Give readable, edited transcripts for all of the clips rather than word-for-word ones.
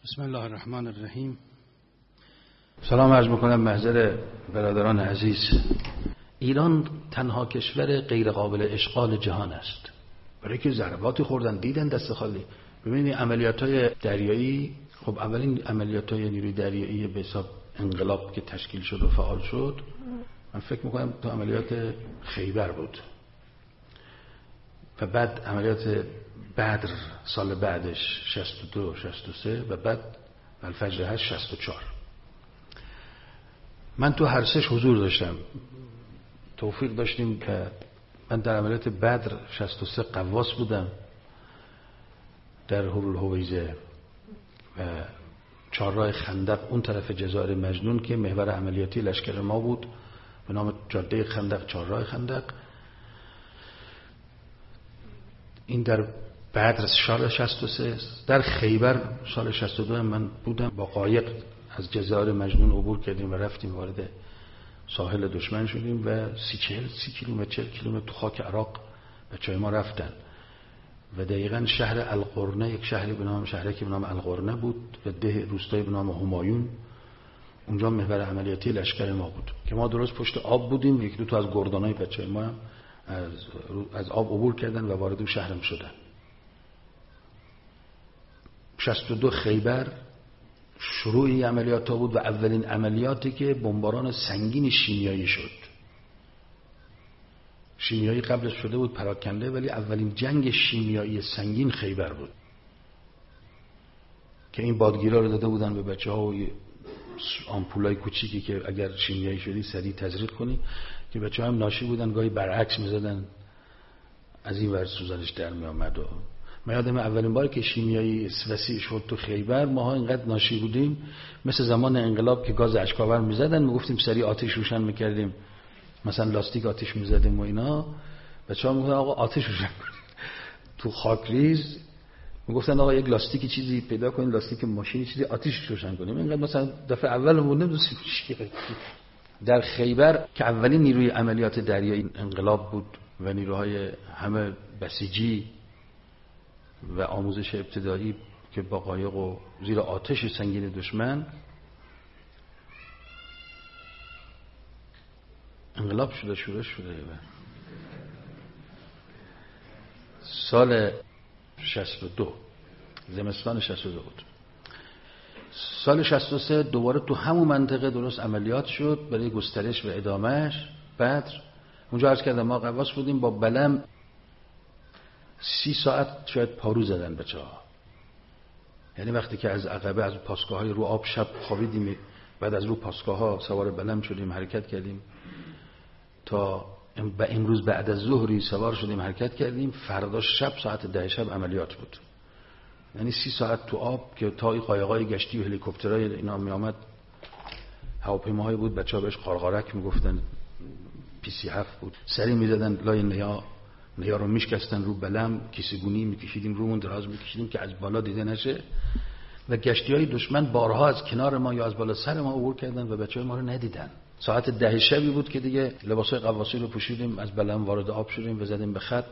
بسم الله الرحمن الرحیم. سلام عرض میکنم محضر برادران عزیز. ایران تنها کشور غیر قابل اشغال جهان است. برای که ضرباتی خوردن دیدن دست خالی. ببینید عملیات‌های دریایی، خب اولین عملیات‌های نیروی دریایی به حساب انقلاب که تشکیل شد و فعال شد، من فکر میکنم تو عملیات خیبر بود و بعد عملیات بدر سال بعدش 62 63 و بعد الفجر 8 64. من تو هر سهش حضور داشتم، توفیق داشتیم که من در عملیات بدر 63 قواس بودم در هورالهویزه و چهارراه خندق اون طرف جزایر مجنون که محور عملیاتی لشکر ما بود به نام جاده خندق، چهارراه خندق. این در بدر سال 63. در خیبر سال 62 من بودم، با قایق از جزایر مجنون عبور کردیم و رفتیم وارد ساحل دشمن شدیم و 30 کیلومتر 40 کیلومتر تو خاک عراق بچه‌های ما رفتن و دقیقاً شهر القرنه، یک شهری به نام شهرکی به نام القرنه بود و ده روستایی به نام همایون، اونجا محور عملیاتی لشکر ما بود که ما درست پشت آب بودیم. یک دو تا از گردانای بچه‌های ما هم از آب عبور کردن و وارد شهرم شدن. 62 خیبر شروع این عملیات ها بود و اولین عملیاتی که بمباران سنگین شیمیایی شد. شیمیایی قبلش شده بود پراکنده، ولی اولین جنگ شیمیایی سنگین خیبر بود که این بادگیرا رو داده بودن به بچه ها و آمپولای کوچیکی که اگر شیمیایی شدی سریع تزریق کنی، که بچه ها هم ناشی بودن، گاهی برعکس میزدن از این ور سوزنش در می آمد. و من یادم اولین بار که شیمیایی وسیع شد تو خیبر، ماها اینقدر ناشی بودیم مثل زمان انقلاب که گاز اشکاور میزدن، میگفتیم سریع آتش روشن میکردیم، مثلا لاستیک آتش میزدیم و اینا. بچه‌ها میگفتن آقا آتش روشن کنید. تو خاکریز میگفتن آقا یک لاستیکی چیزی پیدا کنید، لاستیک ماشینی چیزی آتش روشن کنیم. اینقدر مثلا دفعه اول موندیم در خیبر که اولین نیروی عملیات دریایی انقلاب بود و نیروهای همه بسیجی و آموزش ابتدایی که با قایق و زیر آتش سنگین دشمن انقلاب شروع شده. سال 62 زمستان 62 بود. سال 63 دوباره تو همون منطقه درست عملیات شد برای گسترش و ادامهش. بدر اونجا عرض کردم ما قواس بودیم، با بلم 30 ساعت شاید پارو زدن بچه‌ها. یعنی وقتی که از عقبه از پاسگاه‌های رو آب شب خوابیدیم، بعد از رو پاسگاه‌ها سوار بلم شدیم حرکت کردیم تا امروز بعد از ظهری سوار شدیم حرکت کردیم. فردا شب ساعت 10 شب عملیات بود. یعنی 30 ساعت تو آب که تا این قایق‌های گشتی و هلیکوپترهای اینا می آمد، هواپیماهایی بود بچه‌ها بهش قارقارک میگفتن، PC-7 بود، سری می‌زدن لای نیا رو میشکستن رو بلم، کیسه‌گونی میکشیدیم رومون دراز میکشیدیم که از بالا دیده نشه و گشتی‌های دشمن بارها از کنار ما یا از بالا سر ما عبور کردن و بچه‌های ما رو ندیدن. ساعت 10 شبی بود که دیگه لباسای قواسی رو پوشیدیم، از بلم وارد آب شدیم و زدیم به خط.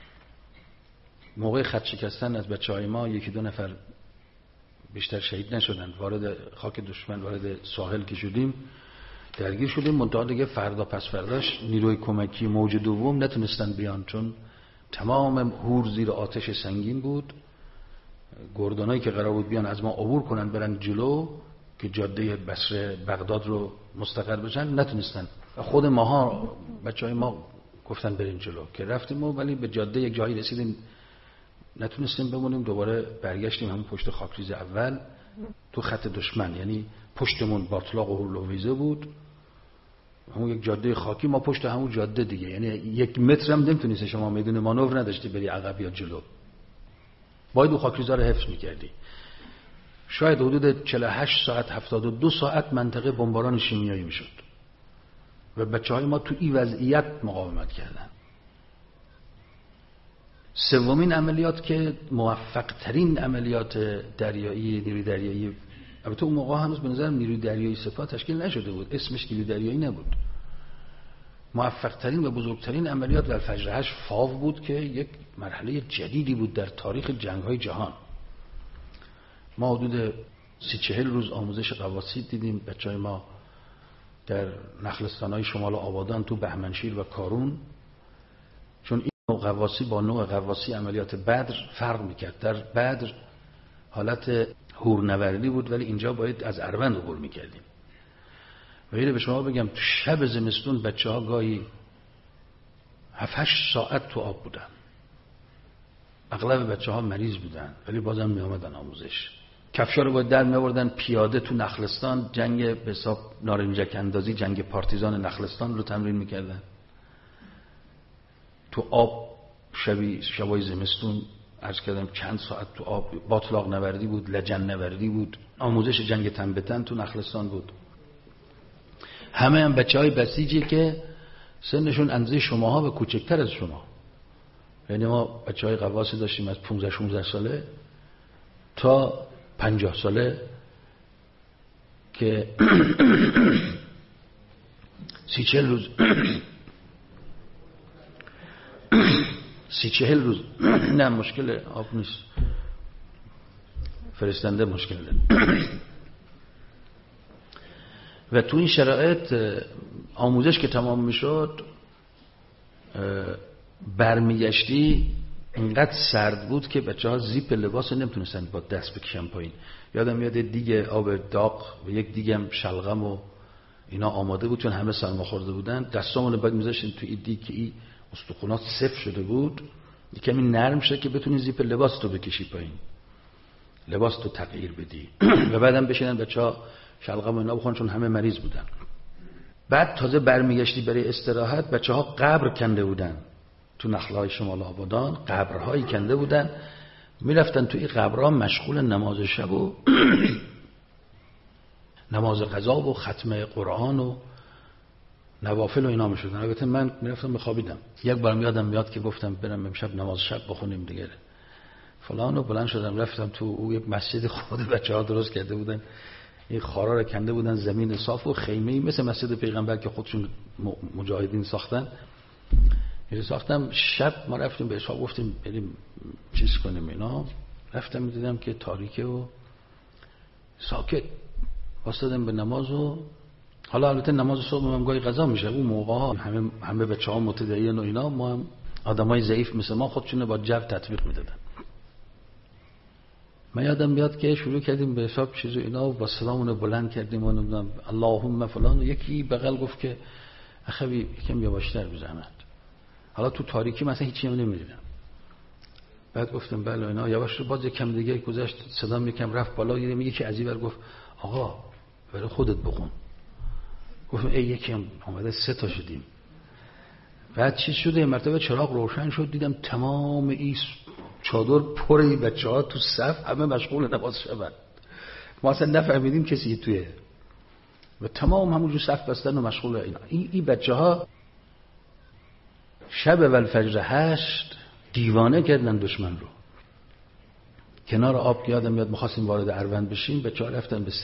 موقع خط شکستن از بچه‌های ما یکی دو نفر بیشتر شهید نشدن. وارد خاک دشمن، وارد ساحل که شدیم درگیر شدیم. منتها دیگه فردا پس فرداش نیروی کمکی موج دوم نتونستن بیان، چون تمام هور زیر آتش سنگین بود. گردانایی که قرار بود بیان از ما عبور کنن برن جلو که جاده بصره بغداد رو مستقر بشن، نتونستن. خود ماها بچهای ما گفتن بریم جلو که رفتیم ولی به جاده یک جایی رسیدیم نتونستیم بمونیم. دوباره برگشتیم همون پشت خاکریز اول تو خط دشمن، یعنی پشتمون باطلاق و هورالهویزه بود، همون یک جاده خاکی، ما پشت همون جاده دیگه، یعنی 1 متر هم نمیتونید شما میدون مانور نداشتی بری عقب یا جلو، باید اون خاکریزا رو حفظ میکردی. شاید حدود 48 ساعت 72 ساعت منطقه بمباران شیمیایی میشد و بچهای ما تو این وضعیت مقاومت کردن. سومین عملیات که موفق ترین عملیات دریایی، نیروی دریایی، البته اون موقع هنوز به نظرم نیروی دریایی سپاه تشکیل نشده بود، اسمش نیروی دریایی نبود. موفق ترین و بزرگترین عملیات در الفجر 8 فاو بود که یک مرحله جدیدی بود در تاریخ جنگ‌های جهان. ما حدود 30-40 روز آموزش غواصی دیدیم. بچهای ما در نخلستان‌های شمال آبادان تو بهمنشیر و کارون، چون این نوع غواصی با نوع غواصی عملیات بدر فرق میکرد. در بدر حالت هورنوردی بود، ولی اینجا باید از اروند عبور میکردیم. و اینو به شما بگم تو شب زمستون بچه‌ها گاهی 7-8 ساعت تو آب بودن. اغلب بچه‌ها مریض بودن ولی بازم می آمدن آموزش. کفشا رو باید در می آوردن پیاده تو نخلستان، جنگ به حساب نارنجک اندازی، جنگ پارتیزان نخلستان رو تمرین میکردن. تو آب شبای زمستون عرض کردم چند ساعت تو آب. باطلاق نوردی بود، لجن نوردی بود، آموزش جنگ تن به تن تو نخلستان بود. همه هم بچه‌های بسیجی که سنشون اندازه شماها و کوچکتر از شما. یعنی ما بچه‌های غواصی داشتیم از 15-16 ساله تا 50 ساله که 30-40 روز 30-40 روز نه مشکل آب نیست، فرستنده مشکل داره. و تو این شرایط آموزش که تمام میشد برمیگشتی اینقدر سرد بود که بچه‌ها زیپ لباس نمیتونستن با دست بکشن پایین. یادم میاد دیگه آب داغ و یک دیگه هم شلغم و اینا آماده بود، چون همه سرما خورده بودن. دستامون رو باید میذاشتیم تو این دیگه که این استخونات سفت شده بود، کمی نرم شه که بتونی زیپ لباس تو بکشی پایین، لباس تو تغییر بدی. و بعدم بشینن بچه‌ها شلغم و اینا بخورن، چون همه مریض بودن. بعد تازه برمیگشتی برای استراحت، بچه‌ها قبر کنده بودن تو نخله‌های شمال آبادان، قبرهایی کنده بودن، میرفتن تو این قبرها مشغول نماز شب و نماز قضا و ختم قرآن و نوافل و اینا میشدن. البته من میرفتم بخوابیدم. یک بار میاد که گفتم برم امشب نماز شب بخونیم دیگه فلان، و بلند شدم رفتم تو او یک مسجد خود بچه‌ها درست کرده بودن، این خارا رو کنده بودن، زمین صاف و خیمه‌ای مثل مسجد پیغمبر که خودشون مجاهدین ساختن. ساختم. شب ما رفتیم به اصحاب گفتیم بریم چیز کنیم اینا. رفتم دیدم که تاریکه و ساکت، واسطادم به نماز. و حالا البته نماز صبح هم گاهی قضا میشه، اون موقع ها همه بچه‌ها متدین و اینا، ما هم آدمای ضعیف مثل ما خودشون با جو تطبیق میدادن. من یادم میاد که شروع کردیم به حساب چیز و اینا و با سلامونو بلند کردیم و نمیدونم اللهم فلان، و یکی بغل گفت که اخوی یکم یواشتر به زحمت. حالا تو تاریکی مثلا هیچی هم نمیدیدم. بعد گفتم بله اینا، یواش رو باز یکم دیگه گذشت، صدام یکم رفت بالا، دیدم یکی از این ور گفت آقا برای خودت بخون. گفتم ای یکم اومده 3 تا شدیم. بعد چی شده؟ یه مرتبه چراغ روشن شد، دیدم تمام این چادر پر بچه‌ها تو صف، همه مشغول نماز شبن. ما اصلا نفهمیدیم کسی توی، و تمام همونجور صف بستن و مشغول اینا. این بچه‌ها شب والفجر 8 دیوانه کردن دشمن رو. کنار آب یادم میاد می‌خواستیم وارد اروند بشیم، بچه‌ها رفتن به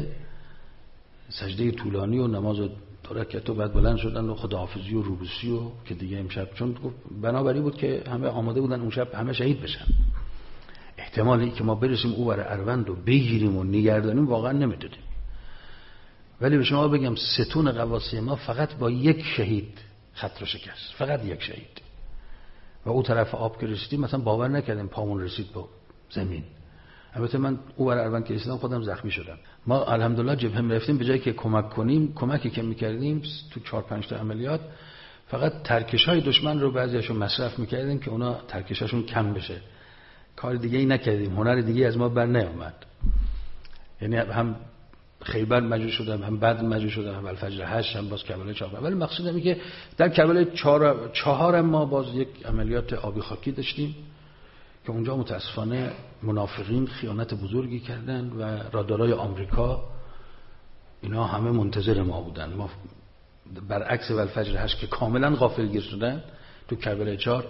سجده طولانی و نماز 2 رکعت و بعد بلند شدن و خداحافظی و روبوسی و که دیگه امشب، چون بنابری بود که همه آماده بودن اون شب همه شهید بشن. احتمالی که ما برسیم او برای اروند و بگیریم و نگردانیم واقعا نمیدادیم. ولی به شما بگم ستون غواصی ما فقط با 1 شهید خط رو شکست، فقط 1 شهید. و او طرف آب که رسیدیم مثلا باور نکردیم پامون رسید با زمین. البته من او برای اروند که رسیدم خودم زخمی شدم. ما الحمدلله جبهه رفتیم، به جایی که کمک کنیم، کمکی که میکردیم تو 4-5 تا عملیات فقط ترکش‌های دشمن رو بعضیاشون مصرف میکردیم که اونا ترکشاشون کم بشه. کار دیگه ای نکردیم، هنر دیگه از ما بر نیامد. یعنی هم خیبر مجروح شدم، هم بعد مجروح شدم، هم الفجر 8، هم باز کربلای 4. ولی مقصودم اینه که در کربلای 4 ما باز یک عملیات آبی خاکی داشتیم که اونجا متاسفانه منافقین خیانت بزرگی کردن و رادارای آمریکا اینا همه منتظر ما بودن. ما برعکس والفجر 8 که کاملا غافلگیر شدن، تو کربلای 4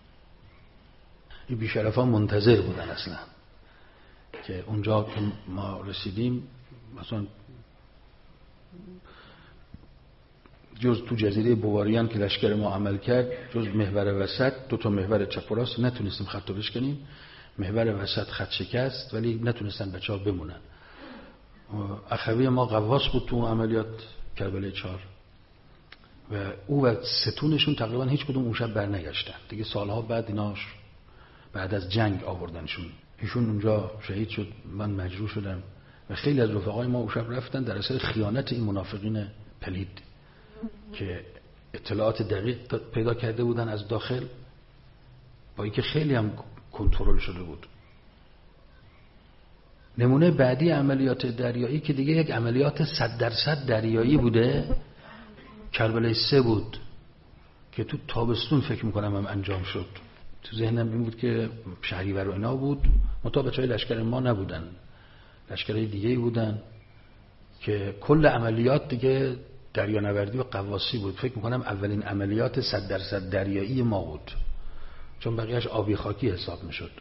این بیشرفا منتظر بودن اصلا که اونجا که ما رسیدیم مثلا جز تو جزیره بواریان که لشکر ما عمل کرد، جز محور وسط 2 تا محور چپ و راست نتونستیم خط رو بشکنیم. محور وسط خط شکست ولی نتونستن بچه‌ها بمونن. اخوی ما غواص بود تو عملیات کربلای 4 و او و ستونشون تقریبا هیچ کدوم اون شب برنگشتن دیگه. سالها بعد ایناش بعد از جنگ آوردنشون. ایشون اونجا شهید شد، من مجروح شدم و خیلی از رفقای ما اون شب رفتن در اثر خیانت این منافقین پلید که اطلاعات دقیق پیدا کرده بودن از داخل، با اینکه خیلی هم کنترل شده بود. نمونه بعدی عملیات دریایی که دیگه یک عملیات 100% دریایی بوده، کربلای 3 بود که تو تابستون فکر میکنم هم انجام شد. تو ذهنم این بود که شهریور و اینا بود، منتها بچهای لشکر ما نبودن، لشکرهای دیگه‌ای بودن که کل عملیات دیگه دریانوردی و غواصی بود. فکر میکنم اولین عملیات 100% دریایی ما بود، چون بقیهش آبی خاکی حساب میشد.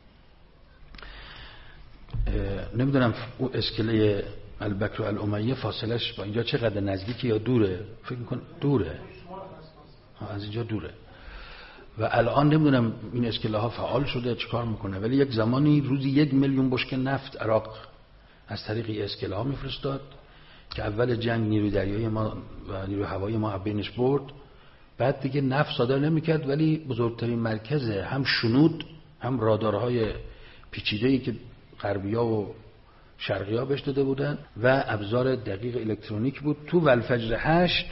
نمیدونم اون اسکله البکر و الامیه فاصلش با اینجا چقدر نزدیکی یا دوره؟ فکر میکنم دوره، از اینجا دوره و الان نمیدونم این اسکله ها فعال شده چیکار میکنه، ولی یک زمانی روزی 1 میلیون بشکه نفت عراق از طریق این اسکله ها میفرستاد که اول جنگ نیروی دریایی ما و نیروی هوایی ما بینش برد. بعد دیگه نفت صادر نمیکرد، ولی بزرگترین مرکز هم شنود هم رادارهای پیچیده‌ای که غربی‌ها و شرقی‌ها بهش داده بودن و ابزار دقیق الکترونیک بود. تو والفجر 8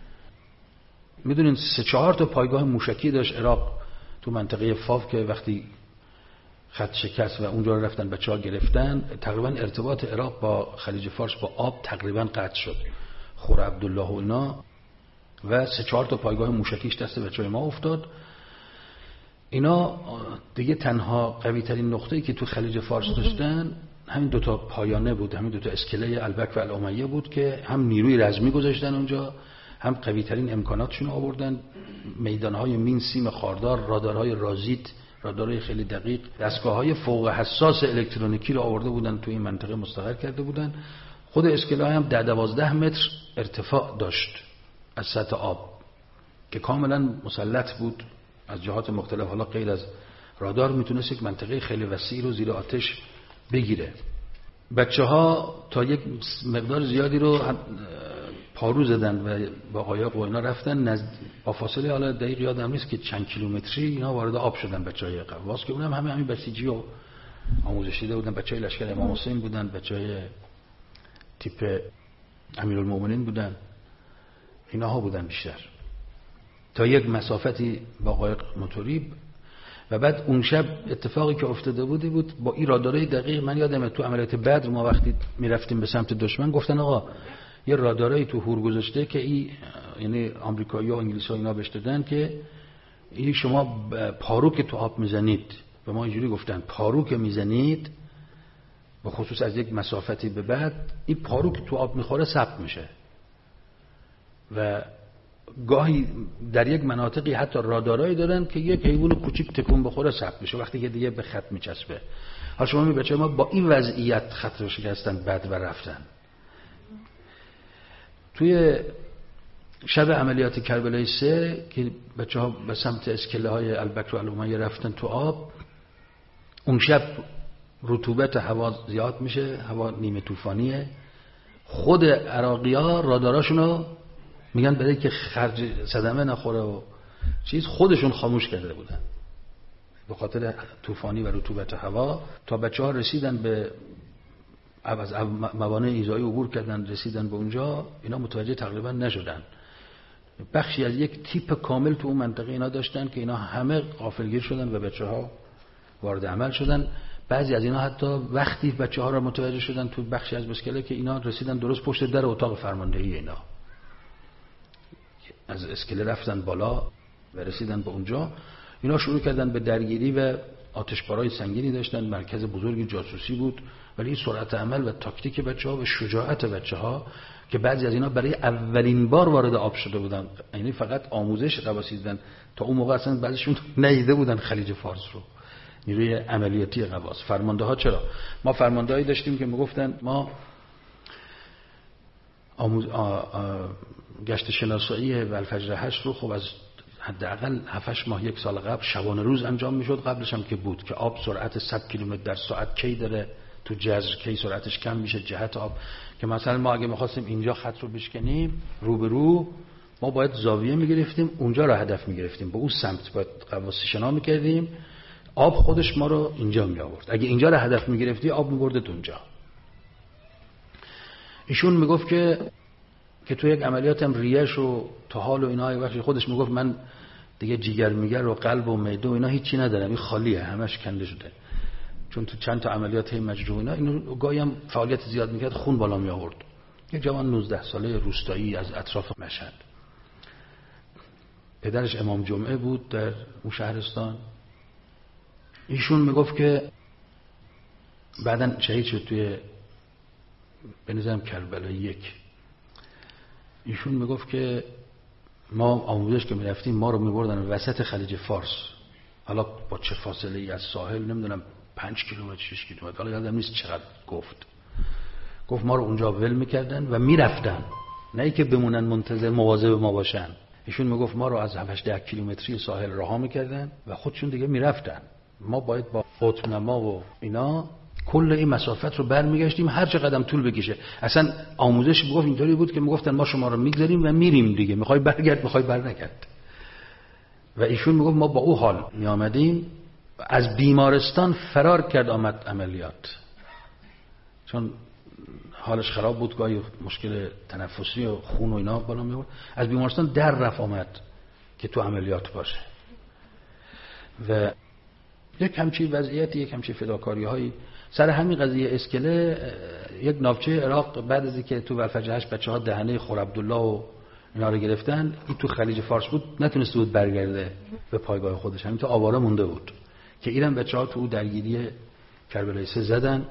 میدونین 3-4 تا پایگاه موشکی داشت عراق تو منطقه فاف که وقتی خط شکست و اونجا رفتن بچه‌ها گرفتن، تقریبا ارتباط عراق با خلیج فارس با آب تقریبا قطع شد. خور عبدالله و اینا و 3-4 تا پایگاه موشکیش دست بچه‌های ما افتاد. اینا دیگه تنها قوی ترین نقطه‌ای که تو خلیج فارس داشتن همین دوتا پایانه بود، همین دوتا اسکله البکر و الامیه بود که هم نیروی رزمی گذاشتن اونجا، هم قوی ترین امکاناتشون آوردن. میدانهای مین، سیم خاردار، رادارهای رازیت، رادارهای خیلی دقیق، دستگاه‌های فوق حساس الکترونیکی رو آورده بودن تو این منطقه مستقر کرده بودن. خود اسکله هم 10-12 متر ارتفاع داشت از سطح آب که کاملا مسلط بود از جهات مختلف. حالا غیر از رادار میتونست یک منطقه خیلی وسیع رو زیر آتش بگیره. بچه‌ها تا یک مقدار زیادی رو پارو زدن و با قایق و اینا رفتن با فاصله حالا دقیق یادم نیست که چند کیلومتری اینا وارد آب شدن بچهای غواص که اونم همین بسیجی و آموزش دیده بودن، بچهای لشکر امام حسین بودن، بچهای تیپ امیرالمومنین بودن، اینها بودن بیشتر. تا یک مسافتی با قایق موتوری. و بعد اون شب اتفاقی که افتاده بود با این رادارهای دقیق. من یادمه تو عملیات بدر ما وقتی میرفتیم به سمت دشمن گفتن آقا یه رادارایی تو هور گذاشته که این یعنی آمریکایی‌ها و انگلیس‌ها اینا بهش دادن که این شما پارو که تو آب میزنید، به ما اینجوری گفتن پارو که میزنید به خصوص از یک مسافتی به بعد این پارو که تو آب میخوره ثبت میشه و گاهی در یک مناطقی حتی رادارایی دارن که یک حیوان کوچیک تکون بخوره ثبت میشه وقتی که دیگه به خط میچسبه. حالا شما میبینید بچه‌ها ما با این وضعیت خط رو شکستن بعد و رفتن. توی شب عملیات کربلای 3 که بچه‌ها به سمت اسکله های البکر و الامیه رفتن تو آب، اون شب رطوبت هوا زیاد میشه، هوا نیمه طوفانیه. خود عراقی‌ها راداراشونو میگن برای که خرج صدمه نخوره و چیز خودشون خاموش کرده بودن به خاطر طوفانی و رطوبت هوا. تا بچه‌ها رسیدن به از موانع ایذایی عبور کردن، رسیدن به اونجا، اینا متوجه تقریبا نشدن. بخشی از یک تیپ کامل تو اون منطقه اینا داشتن که اینا همه غافلگیر شدن و بچه‌ها وارد عمل شدن. بعضی از اینا حتی وقتی بچه‌ها را متوجه شدن تو بخشی از اسکله که اینا رسیدن درست پشت در اتاق فرماندهی اینا، از اسکله رفتن بالا و رسیدن به اونجا. اینا شروع کردن به درگیری و آتشبارای سنگینی داشتن. مرکز بزرگی جاسوسی بود، ولی این سرعت عمل و تاکتیک بچه‌ها و شجاعت بچه‌ها که بعضی از اینا برای اولین بار وارد آب شده بودن، یعنی فقط آموزش غواصی دیدن، تا اون موقع اصلا بعضیشون ندیده بودن خلیج فارس رو. نیروی عملیاتی غواص. فرمانده ها چرا؟ ما فرماندهایی داشتیم که میگفتن ما گشت شناسایی والفجر 8 رو خب از حداقل 7-8 ماه 1 سال قبل شبانه روز انجام میشد. قبلش هم که بود که آب سرعت 100 کیلومتر در ساعت کی داره تو جزر کی سرعتش کم میشه، جهت آب، که مثلا ما اگه می‌خواستیم اینجا خط رو بشکنیم رو به رو، ما باید زاویه می‌گرفتیم اونجا رو هدف می‌گرفتیم، به اون سمت باید غواصی شنا می‌کردیم، آب خودش ما رو اینجا می‌آورد. اگه اینجا رو هدف می‌گرفتی آب می‌برد اونجا. ایشون میگفت که تو یک عملیات هم ریش و طحال و اینا، وقتی خودش میگفت من دیگه جیگر میگر و قلب و معده و اینا هیچی ندارم، این خالیه، همش کنده شده، چون تو چند تا عملیات مجروح اینا اینو گاهی هم فعالیت زیاد میکرد، خون بالا می آورد. یک جوان 19 ساله روستایی از اطراف مشهد، پدرش امام جمعه بود در اون شهرستان. ایشون میگفت که بعدن شهید شد توی به نظرم کربلای 1. ایشون میگفت که ما آموزش که میرفتیم ما رو میبردن وسط خلیج فارس، حالا با چه فاصله ای از ساحل نمیدونم 5 کیلومتر 6 کیلومتر، حالا یادم نیست چقدر، گفت ما رو اونجا ول میکردن و میرفتن، نه ای که بمونن منتظر مواظب ما باشن. ایشون میگفت ما رو از 7-10 کیلومتری ساحل رها میکردن و خودشون دیگه میرفتن، ما باید با قطب‌نما و اینا کل این مسافت رو برمیگشتیم هر چه قدم طول بکشه. اصلا آموزش میگفت اینطوری بود که میگفتن ما شما رو میگذاریم و میریم دیگه، میخوای برگرد میخوای برنگرد. و ایشون میگفت ما با او حال میآمدیم، از بیمارستان فرار کرد آمد عملیات، چون حالش خراب بود، گاهی مشکل تنفسی و خون و اینا بالا میورد، از بیمارستان در رفت آمد که تو عملیات باشه. و یک همچین وضعیتی، یک همچین فداکاری هایی سر همین قضیه اسکله. یک ناوچه عراق بعد از اینکه تو ولفجر 8 بچه‌ها دهنه خور عبدالله و اینا رو گرفتن، این تو خلیج فارس بود، نتونسته بود برگرده به پایگاه خودش، همین تو آواره مونده بود که ایران بچه‌ها تو درگیری کربلای 3 زدن.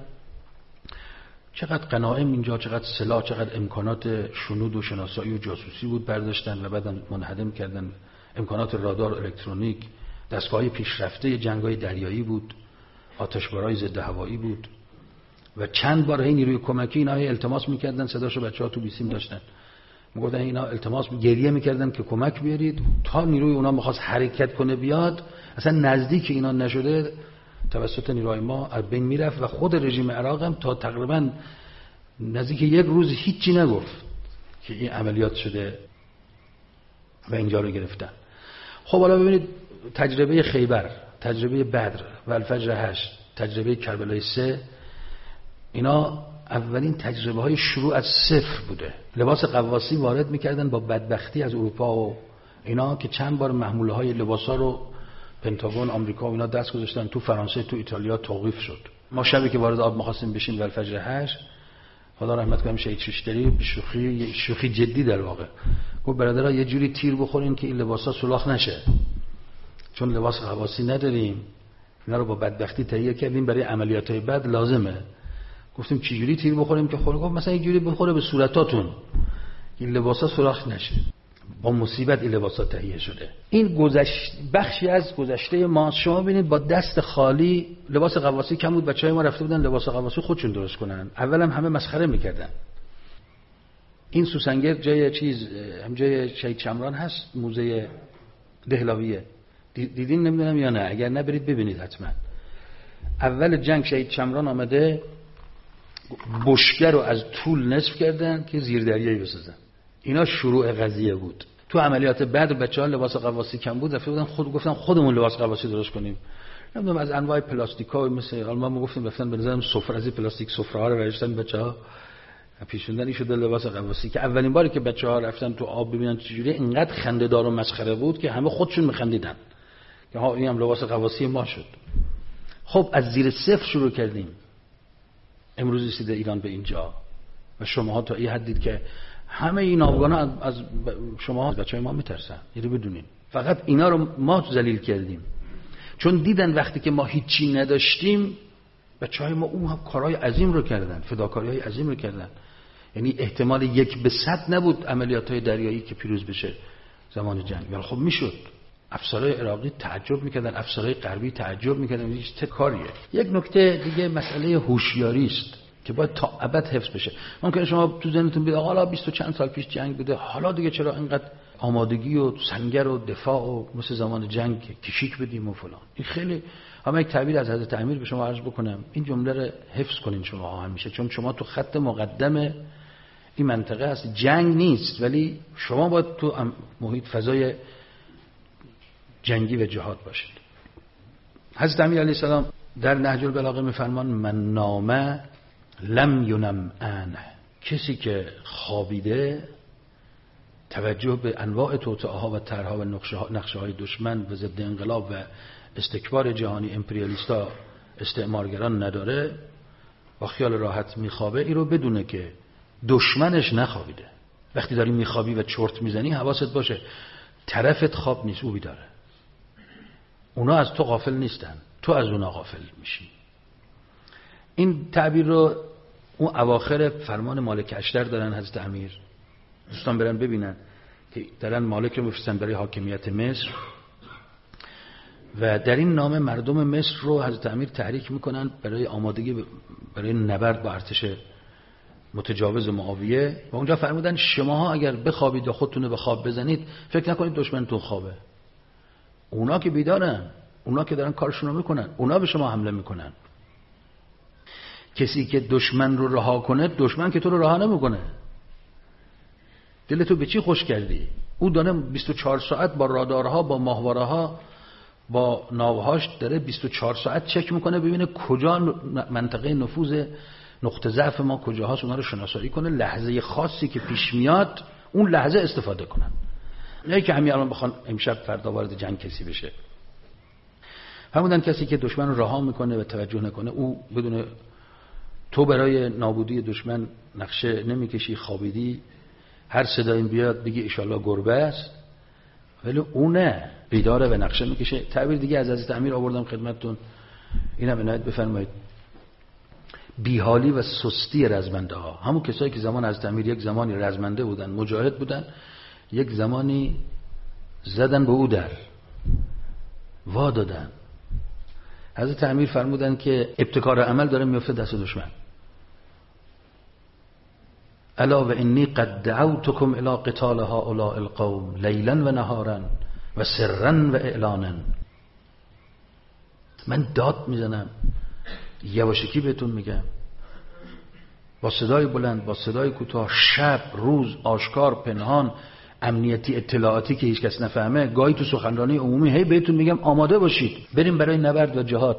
چقدر غنایم اینجا، چقدر سلاح، چقدر امکانات شنود و شناسایی و جاسوسی بود برداشتن و بعدم منهدم کردن. امکانات رادار الکترونیک، دستگاه‌های پیشرفته جنگ‌های دریایی بود، آتشبارهای ضد هوایی بود و چند بار این نیروی کمکی اینا التماس می‌کردن، صداشو بچه‌ها تو بیسیم داشتن، میگفتن اینا التماس گریه می‌کردن که کمک بیارید، تا نیروی اونا می‌خواست حرکت کنه بیاد، اصلا نزدیک اینا نشده توسط نیروهای ما از بین میرفت. و خود رژیم عراق هم تا تقریبا نزدیک 1 روز هیچی نگفت که این عملیات شده و اینجا رو گرفتن. خب حالا ببینید تجربه خیبر، تجربه بدر و الفجر 8، تجربه کربلای 3، اینا اولین تجربه های شروع از صفر بوده. لباس غواصی وارد میکردن با بدبختی از اروپا و اینا که چند بار محموله های لباس ها رو پنتاگون آمریکا و اینا دست گذاشتن، تو فرانسه تو ایتالیا توقیف شد. ما شبی که وارد آب می‌خواستیم بشیم در الفجر 8، خدا رحمت کنه شهید شیشتری به شوخی جدی در واقع گفت برادرها یه جوری تیر بخورین که این لباسا سوراخ نشه، چون لباس غواصی نداریم، اینا رو با بدبختی تهیه کردیم برای عملیات‌های بعد لازمه. گفتیم چه جوری تیر بخوریم که خود گفت مثلا یه جوری بخوره به صورتاتون این لباسا سوراخ نشه. با مصیبت این لباسا تهیه شده. این بخشی از گذشته ما. شما ببینید با دست خالی، لباس غواصی کم بود، بچهای ما رفته بودن لباس غواصی خودشون درست کنن. اولم همه مسخره میکردن. این سوسنگر جای هم جای شهید شمران هست، موزه دهلاویه، دیدین نمیدونم یا نه، اگر نه برید ببینید حتما. اول جنگ شهید شمران آمده بشکه رو از طول نصف کردن که زیردریایی بسازن. اینا شروع قضیه بود. تو عملیات بعد بچه‌ها لباس غواصی کم بود، رفته بودن گفتن خودمون لباس غواصی درست کنیم. نمیدونم از انواع پلاستیکا مثل ما گفتیم رفتن به نظرم سفره از پلاستیک سفره‌ها رو ورشتن بچه‌ها پیشوندن این شده لباس غواصی که اولین باری که بچه‌ها رفتن تو آب ببینن چجوری، اینقدر خنده‌دار و مسخره بود که همه خودشون می‌خندیدن که ها این هم لباس غواصی ما شد. خب از زیر صفر شروع کردیم. امروز رسیده ایران به اینجا و شماها تا این حد دید که همه این افغانا از شما بچهای ما میترسن. یعنی بدونین فقط اینا رو ما ذلیل کردیم، چون دیدن وقتی که ما هیچی نداشتیم بچهای ما اون هم کارهای عظیم رو کردن، فداکاری‌های عظیم رو کردن. یعنی احتمال 1 به 100 نبود عملیات‌های دریایی که پیروز بشه زمان جنگ، ولی خب میشد. افسرهای عراقی تعجب میکردن، افسرهای غربی تعجب میکردن، این چه کاریه. یک نکته دیگه مسئله هوشیاری است که باید تا ابد حفظ بشه. ممکنه شما تو ذهنتون بیاد حالا 20 و چند سال پیش جنگ بوده، حالا دیگه چرا اینقدر آمادگی و سنگر و دفاع و مثل زمان جنگ کشیک بدیم و فلان. این خیلی اما یک تعبیر از حضرت امیر به شما عرض بکنم، این جمله رو حفظ کنین شما همیشه، چون شما تو خط مقدم این منطقه هست. جنگ نیست ولی شما باید تو محیط فضای جنگی و جهاد باشید. حضرت امیر علیه السلام در نهج البلاغه میفرمان من نام لم ینم عنه، کسی که خوابیده توجه به انواع توطئه‌ها و طرح‌ها و نقشه‌های دشمن و ضد انقلاب و استکبار جهانی امپریالیستا استعمارگران نداره، با خیال راحت میخوابه، این رو بدونه که دشمنش نخوابیده. وقتی داری میخوابی و چرت میزنی حواست باشه طرفت خواب نیست، او بیداره. اونا از تو غافل نیستن، تو از اونا غافل میشی. این تعبیر رو اون اواخر فرمان مالک اشتر دارن حضرت امیر. دوستان برن ببینن که دارن مالک رو میفرستن برای حاکمیت مصر و در این نامه مردم مصر رو حضرت امیر تحریک میکنن برای آمادگی برای نبرد با ارتش متجاوز معاویه. و اونجا فرمودن شماها اگر بخوابید یا خودتون رو به خواب بزنید فکر نکنید دشمنتون خوابه. اونا که بیدارن، اونا که دارن کارشون رو میکنن، اونا به شما حمله میکنن. کسی که دشمن رو رها کنه، دشمن که تو رو رها نمیکنه. دلتو به چی خوش کردی؟ او داره 24 ساعت با رادارها، با ماهواره‌ها، با ناوهاش داره 24 ساعت چک میکنه ببینه کجا منطقه نفوذ نقطه ضعف ما کجاهاست، اونا رو شناسایی کنه، لحظه خاصی که پیش میاد اون لحظه استفاده کنن. نه که همین الان بخوان امشب فردا وارد جنگ کسی بشه. همونن کسی که دشمن رو رها میکنه و توجه نکنه، او بدون تو برای نابودی دشمن نقشه نمیکشی، خوابیدی، هر صدایی بیاد بگی ایشالله گربه است، ولی اون نه، بیداره و نقشه میکشه. تعبیر دیگه از حضرت امیر آوردم خدمتتون، اینم عنایت بفرمایید. بیحالی و سستی رزمنده ها، همون کسایی که زمان حضرت امیر یک زمانی رزمنده بودن، مجاهد بودن، یک زمانی زدن به او در وا دادن. حضرت امیر فرمودن که ابتکار عمل داره میفته دست دشمن. الا و انی قد دعوتکم الی قتال هؤلاء القوم لیلا و نهارا و سرا و اعلانا. من داد میزنم، یواشکی بهتون میگم، با صدای بلند، با صدای کوتاه، شب روز، آشکار پنهان، امنیتی اطلاعاتی که هیچ کس نفهمه، گاهی تو سخنرانی عمومی هی بهتون میگم آماده باشید بریم برای نبرد و جهاد.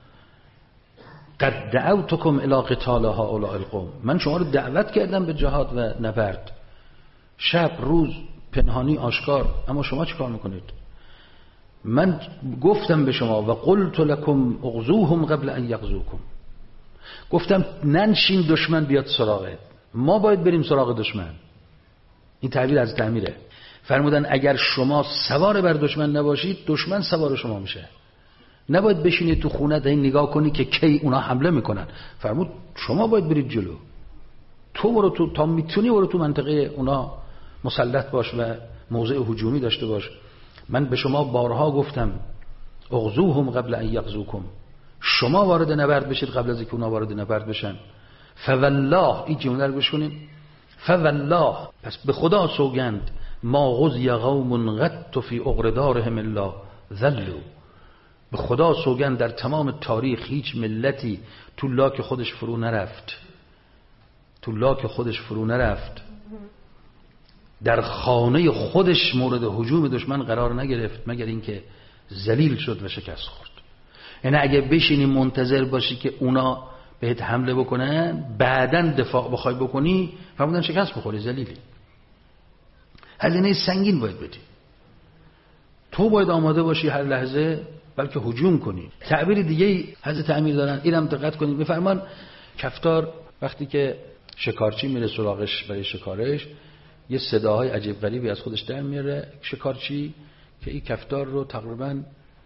قد دعوتکم الی قتال هؤلاء القوم، من شما رو دعوت کردم به جهاد و نبرد، شب روز پنهانی آشکار، اما شما چه کار میکنید؟ من گفتم به شما و قلت لکم اغزوهم قبل ان یغزوکم، گفتم ننشین دشمن بیاد سراغت، ما باید بریم سراغ دشمن. این تعبیر از امیره. فرمودن اگر شما سوار بر دشمن نباشید دشمن سوار شما میشه. نباید بشینید تو خونه این نگاه کنی که کی اونا حمله میکنن. فرمود شما باید برید جلو، تو برو تو، تا میتونی برو تو منطقه اونا مسلط باش و موضع هجومی داشته باش. من به شما بارها گفتم اغزوهم قبل ان یغزوکم، شما وارد نبرد بشید قبل از اینکه اونا وارد نبرد بشن. فوالله، این جمله رو بشونید، فوالله، پس به خدا سوگند، ما غزی قوم قط فی اغردارهم الا ذلوا، به خدا سوگند در تمام تاریخ هیچ ملتی تو لاک خودش فرو نرفت، تو لاک خودش فرو نرفت، در خانه خودش مورد هجوم دشمن قرار نگرفت مگر اینکه ذلیل شد و شکست خورد. یعنی اگه بشینی منتظر باشی که اونا بهت حمله بکنن بعداً دفاع بخوای بکنی، فرمودن شکست بخوری، ذلیلی. هزینه سنگین باید بدی، تو باید آماده باشی هر لحظه بلکه هجوم کنی. تعبیر دیگه حضرت امیر دارن، اینم دقت کنید، میفرمان کفتار وقتی که شکارچی میره سراغش برای شکارش، یه صداهای عجیب غریبی از خودش در میاره شکارچی که این کفتار رو تقریبا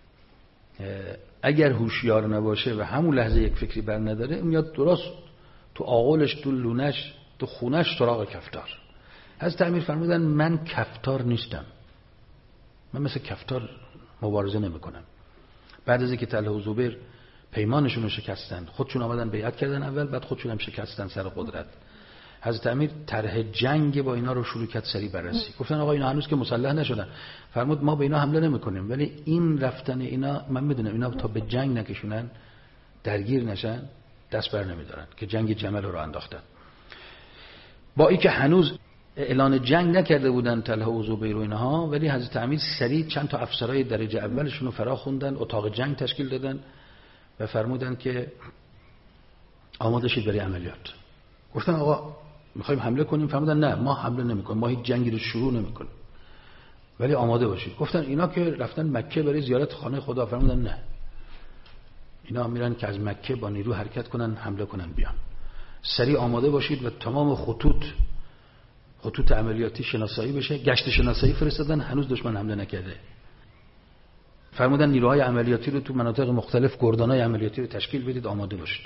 اگر هوشیار نباشه و همون لحظه یک فکری بر نداره میاد درست تو آغلش، تو لونش، تو خونش سراغ کفتار. حضرت امیر فرمودن من کفتار نیستم، من مثل کفتار مبارزه نمی کنم. بعد از اینکه طلحه و زبیر پیمانشون رو شکستن، خودشون آمدن بیعت کردن اول، بعد خودشون هم شکستن سر قدرت. حضرت امیر طرح جنگ با اینا رو شروع کرد سریع بررسی. گفتن آقا اینا هنوز که مسلح نشدن. فرمود ما به اینا حمله نمی‌کنیم، ولی این رفتن اینا من میدونم اینا تا به جنگ نکشونن، درگیر نشن، دست بر نمیدارن که جنگ جمل رو انداختن. با اینکه هنوز اعلان جنگ نکرده بودن طلحه و زبیر و اینها، ولی حضرت امیر سریع چند تا افسرهای درجه اولشون رو فرا خوندن، اتاق جنگ تشکیل دادن و فرمودن که آماده شید برای عملیات. گفتن آقا میخوایم حمله کنیم. فرمودن نه ما حمله نمیکنیم، ما هیچ جنگی رو شروع نمیکنیم، ولی آماده باشید. گفتن اینا که رفتن مکه برای زیارت خانه خدا. فرمودن نه، اینا میرن که از مکه با نیرو حرکت کنن، حمله کنن بیان. سریع آماده باشید و تمام خطوط عملیاتی شناسایی بشه. گشت شناسایی فرستادن، هنوز دشمن حمله نکرده. فرمودن نیروهای عملیاتی رو تو مناطق مختلف، گردانهای عملیاتی رو تشکیل بدید، آماده باشید.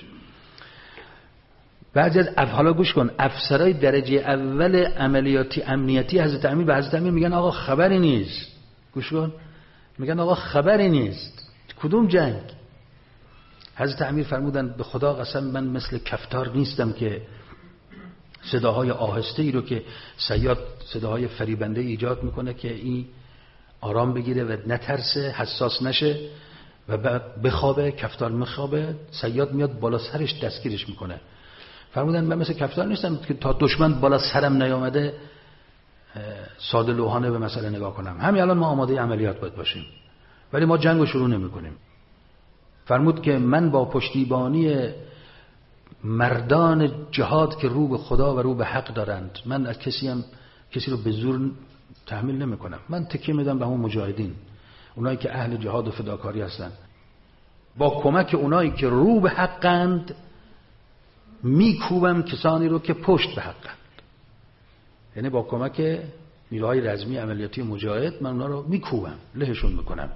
بعضی از حالا گوش کن، افسرهای درجه اول عملیاتی امنیتی حضرت امیر به حضرت امیر میگن آقا خبری نیست. گوش کن، میگن آقا خبری نیست. کدوم جنگ؟ حضرت امیر فرمودن به خدا قسم من مثل کفتار نیستم که صداهای آهسته ای رو که صیاد صداهای فریبنده ایجاد میکنه که این آرام بگیره و نترسه، حساس نشه و بعد بخوابه. کفتار میخوابه، صیاد میاد بالا سرش دستگیرش میکنه. فرمودن من مثل کفتار نیستم که تا دشمن بالا سرم نیامده ساده لوحانه به مسئله نگاه کنم. همین الان ما آماده عملیات باید باشیم، ولی ما جنگ رو شروع نمیکنیم. فرمود که من با پشتیبانی مردان جهاد که رو به خدا و رو به حق دارند، من از کسی رو به زور تحمیل نمی کنم. من تکیه میدم به همون مجاهدین، اونایی که اهل جهاد و فداکاری هستند. با کمک اونایی که رو به حقند میکوبم کسانی رو که پشت به حقند. یعنی با کمک نیروهای رزمی عملیاتی مجاهد من اونا رو میکوبم، لهشون میکنم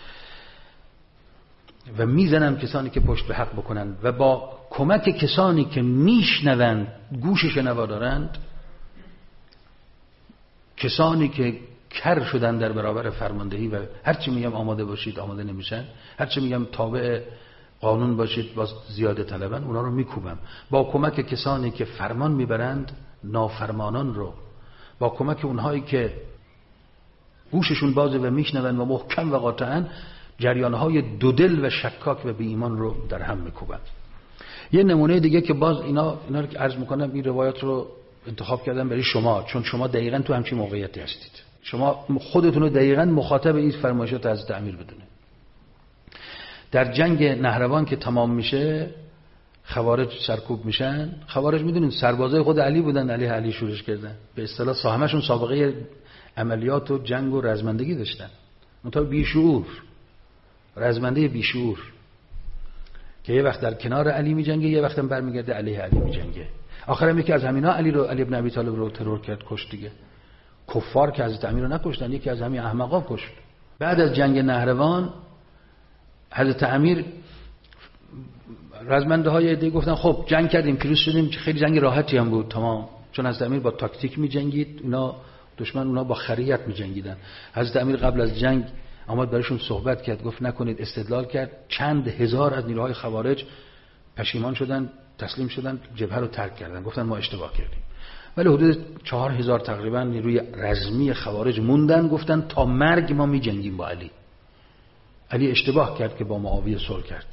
و میزنم کسانی که پشت به حق بکنن و با کمک کسانی که میشنوند، گوش شنوا دارند، کسانی که کر شدن در برابر فرماندهی و هرچی میگم آماده باشید آماده نمیشن، هرچی میگم تابع قانون باشید باز زیاده طلبن، اونا رو میکوبم. با کمک کسانی که فرمان میبرند نافرمانان رو، با کمک اونهایی که گوششون بازه و میشنون و محکم و قاطعن جریانهای دودل و شکاک و بی ایمان رو در هم میکوبند. یه نمونه دیگه که باز اینا رو که عرض میکنم، این روایات رو انتخاب کردم برای شما، چون شما دقیقاً تو همچین موقعیتی هستید. شما خودتون رو دقیقاً مخاطب این فرمایشات حضرت امیر بدونید. در جنگ نهروان که تمام میشه، خوارج سرکوب میشن. خوارج میدونید سربازای خود علی بودن، علی شورش کردن. به اصطلاح همشون سابقه عملیات و جنگ و رزمندگی داشتن، منتها بیشعور، رزمنده بیشعور که یه وقت در کنار علی میجنگه، یه وقت هم برمیگرده علیه علی میجنگه. آخرام یکی از همینا علی ابن ابی طالب رو ترور کرد، کشت دیگه. کفار که حضرت امیر رو نکشتن، یکی از همین احمقا کشت. بعد از جنگ نهروان حضرت امیر، رزمنده های عده گفتن خب جنگ کردیم، پیروز شدیم، خیلی جنگ راحتی هم بود تمام، چون حضرت امیر با تاکتیک میجنگید، اینا دشمن اونا با خریت میجنگیدن. حضرت امیر قبل از جنگ آمد برایشون صحبت کرد، گفت نکنید، استدلال کرد. چند هزار از نیروهای خوارج پشیمان شدن، تسلیم شدن، جبهه رو ترک کردن، گفتن ما اشتباه کردیم. ولی حدود 4000 تقریبا نیروی رزمی خوارج موندن، گفتن تا مرگ ما میجنگیم با علی. علی اشتباه کرد که با معاویه صلح کرد.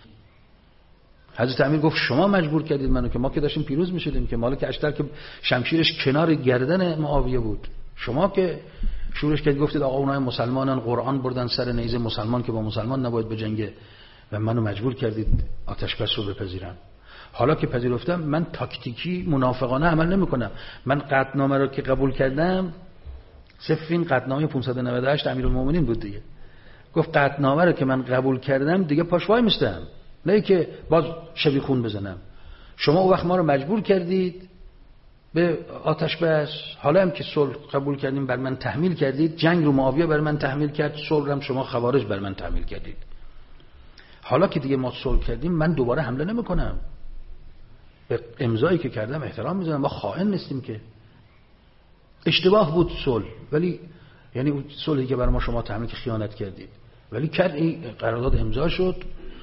حضرت امیر گفت شما مجبور کردید منو، که ما که داشتیم پیروز میشدیم، که مالک اشتر که شمشیرش کنار گردن معاویه بود، شما که شورش کردید گفتید آقا اونای مسلمانان، قرآن بردن سر نیزه مسلمان که با مسلمان نباید بجنگه و منو مجبور کردید آتشبس رو بپذیرم. حالا که پذیرفتم من تاکتیکی منافقانه عمل نمیکنم. من قطعنامه رو که قبول کردم، صفین قطعنامه 598 امیرالمومنین بود دیگه، گفت قطعنامه رو که من قبول کردم دیگه پاش وای میستم، نه که باز شبی خون بزنم. شما اون وقت ما رو مجبور کردید به آتش بس، حالا هم که صلح قبول کردیم بر من تحمیل کردید، جنگ رو معاویه بر من تحمیل کرد، صلح هم شما خوارج بر من تحمیل کردید. حالا که دیگه ما صلح کردیم من دوباره حمله نمیکنم، به امضایی که کردم احترام میذارم، ما خائن نیستیم که. اشتباه بود صلح، ولی یعنی اون صلحی که برای ما شما تحمیل که خیانت کردید، ولی کرد این قرارداد امضا شد.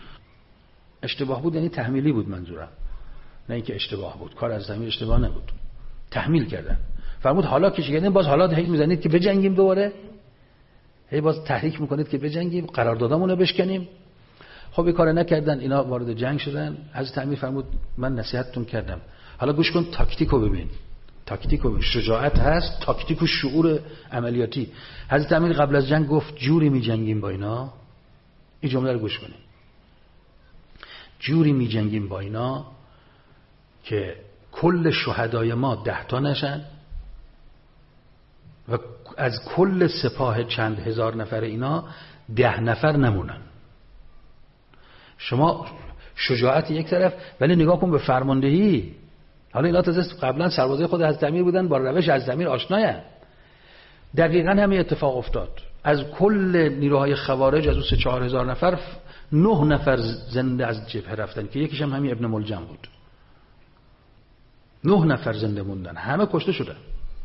اشتباه بود یعنی تحمیلی بود منظورم، نه اینکه اشتباه بود، کار از زمین اشتباه نبود. تحمیل کردن. فرمود حالا که شکردین باز حالا هی میزنید که بجنگیم دوباره، هی باز تحریک میکنید که بجنگیم، قراردادامون رو بشکنیم. خب این کار نکردن، اینا وارد جنگ شدن. حضرت امیر فرمود من نصیحتتون کردم، حالا گوش کن، تاکتیکو ببین، تاکتیکو ببین، شجاعت هست، تاکتیک و شعور عملیاتی. حضرت امیر قبل از جنگ گفت جوری میجنگیم با اینا، این جمله رو گوش کنید، جوری میجنگیم با اینا که کل شهدای ما 10 تا نشن و از کل سپاه چند هزار نفر اینا 10 نفر نمونن. شما شجاعت یک طرف، ولی نگاه کن به فرماندهی. حالا اینا تازه قبلا سربازای خود حضرت امیر بودن، با روش حضرت امیر آشناین. دقیقاً همین اتفاق افتاد. از کل نیروهای خوارج از اون 3-4 هزار نفر 9 نفر زنده از جبهه رفتن که یکیش هم همین ابن ملجم بود. 9 نفر زنده موندن، همه کشته شدن.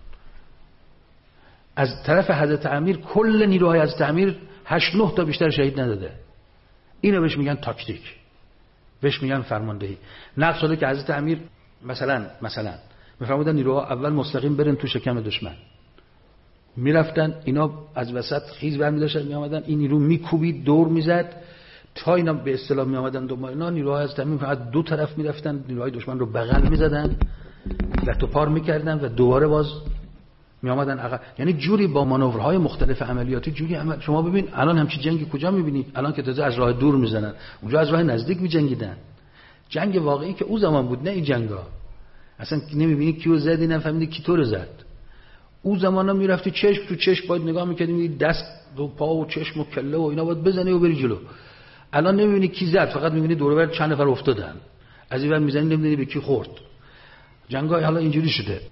از طرف حضرت امیر کل نیروهای حضرت امیر 8-9 تا بیشتر شهید نداده. اینو بهش میگن تاکتیک، بهش میگن فرماندهی. نقش شده که حضرت امیر مثلا میفرمودن نیروها اول مستقیم برن تو شکم دشمن، میرفتن اینا از وسط خیز برمی‌داشتن میآمدن، این نیرو میکوبید دور میزد تا اینا به اصطلاح میآمدن دنبال اینا. نیروها از تمام فقط دو طرف میرفتن، نیروهای دشمن رو بغل میزدن، لت و پار میکردن و دوباره باز میآمدن عقب. یعنی جوری با مانورهای مختلف عملیاتی جوری شما ببین الان همچین جنگی کجا میبینید؟ الان که تازه از راه دور میزنن، اونجا از راه نزدیک میجنگیدن. جنگ واقعی که او زمان بود، نه این جنگا. اصلا نمیبینی کیو زدی، نفهمیدی کی تو رو زد. او زمانا میرفتی چشم تو چشم باید نگاه میکردی، دست و پا و چشم و کله و اینا باید بزنی و بری جلو. الان نمیبینی کی زد، فقط میبینی دور و بر چند نفر افتادن، از این ور میزنی نمیدونی به کی خورد. جنگای حالا اینجوری شده.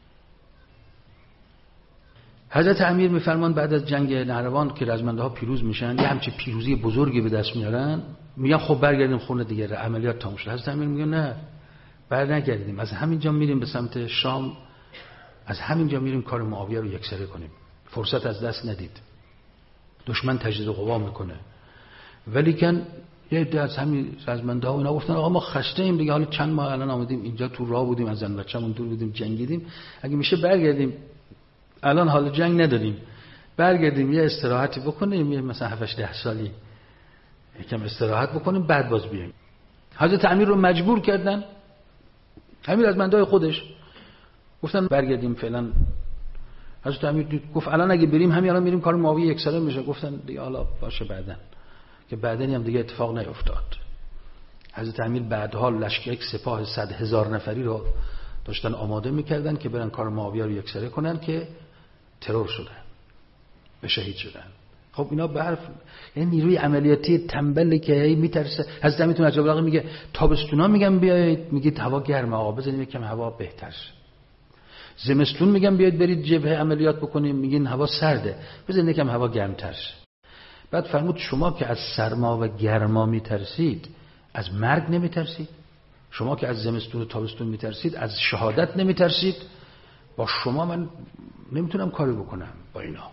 حضرت امیر میفرمان بعد از جنگ نهروان که رزمنده ها پیروز میشن، یه همچین پیروزی بزرگی به دست میارن، میگن خب برگردیم خونه دیگه، عملیات تموم شد. حضرت امیر میگه نه، برنگردیم، از همینجا میریم به سمت شام، از همینجا میریم کار معاویه رو یکسره کنیم، فرصت از دست ندید، دشمن تجدید قوا میکنه. ولیکن یه عده از همین رزمنده ها اینا گفتن آقا ما خسته ایم دیگه، حالا چند ماه الان آمدیم اینجا، تو راه بودیم، از زن بچه‌مون دور بودیم، جنگیدیم، اگه میشه برگردیم، الان حالا جنگ نداریم، برگردیم یه استراحتی بکنیم، یه مثلا 7-10 سالی یکم استراحت بکنیم، بعد باز بیایم. حضرت امیر رو مجبور کردن، همین رزمنده‌های خودش گفتن برگردیم فعلا. حضرت امیر گفت الان اگه بریم همین الان میریم کار معاویه یکسره میشه. گفتن دیگه حالا باشه بعدن، که بعدنی هم دیگه اتفاق نیفتاد. حضرت امیر بعدها لشکر یک سپاه 100,000 نفری رو داشتن آماده میکردن که برن کار معاویه رو یکسره کنن، که ترور شدن، به شهید شدن. خب اینا به حرف، یعنی نیروی عملیاتی تنبلی که هی میترسه. حضرت امیر تو نجف البلاغه میگه تابستونا میگم بیایید، میگید هوا گرمه آقا بزنیم یکم هوا بهتر شه. زمستون میگم بیاید برید جبهه عملیات بکنیم، میگین هوا سرده، بزنید یکم هوا گرمتر شه. بعد فرمود شما که از سرما و گرما میترسید، از مرگ نمیترسید؟ شما که از زمستون و تابستون میترسید، از شهادت نمیترسید؟ با شما من نمیتونم کاری بکنم با اینا.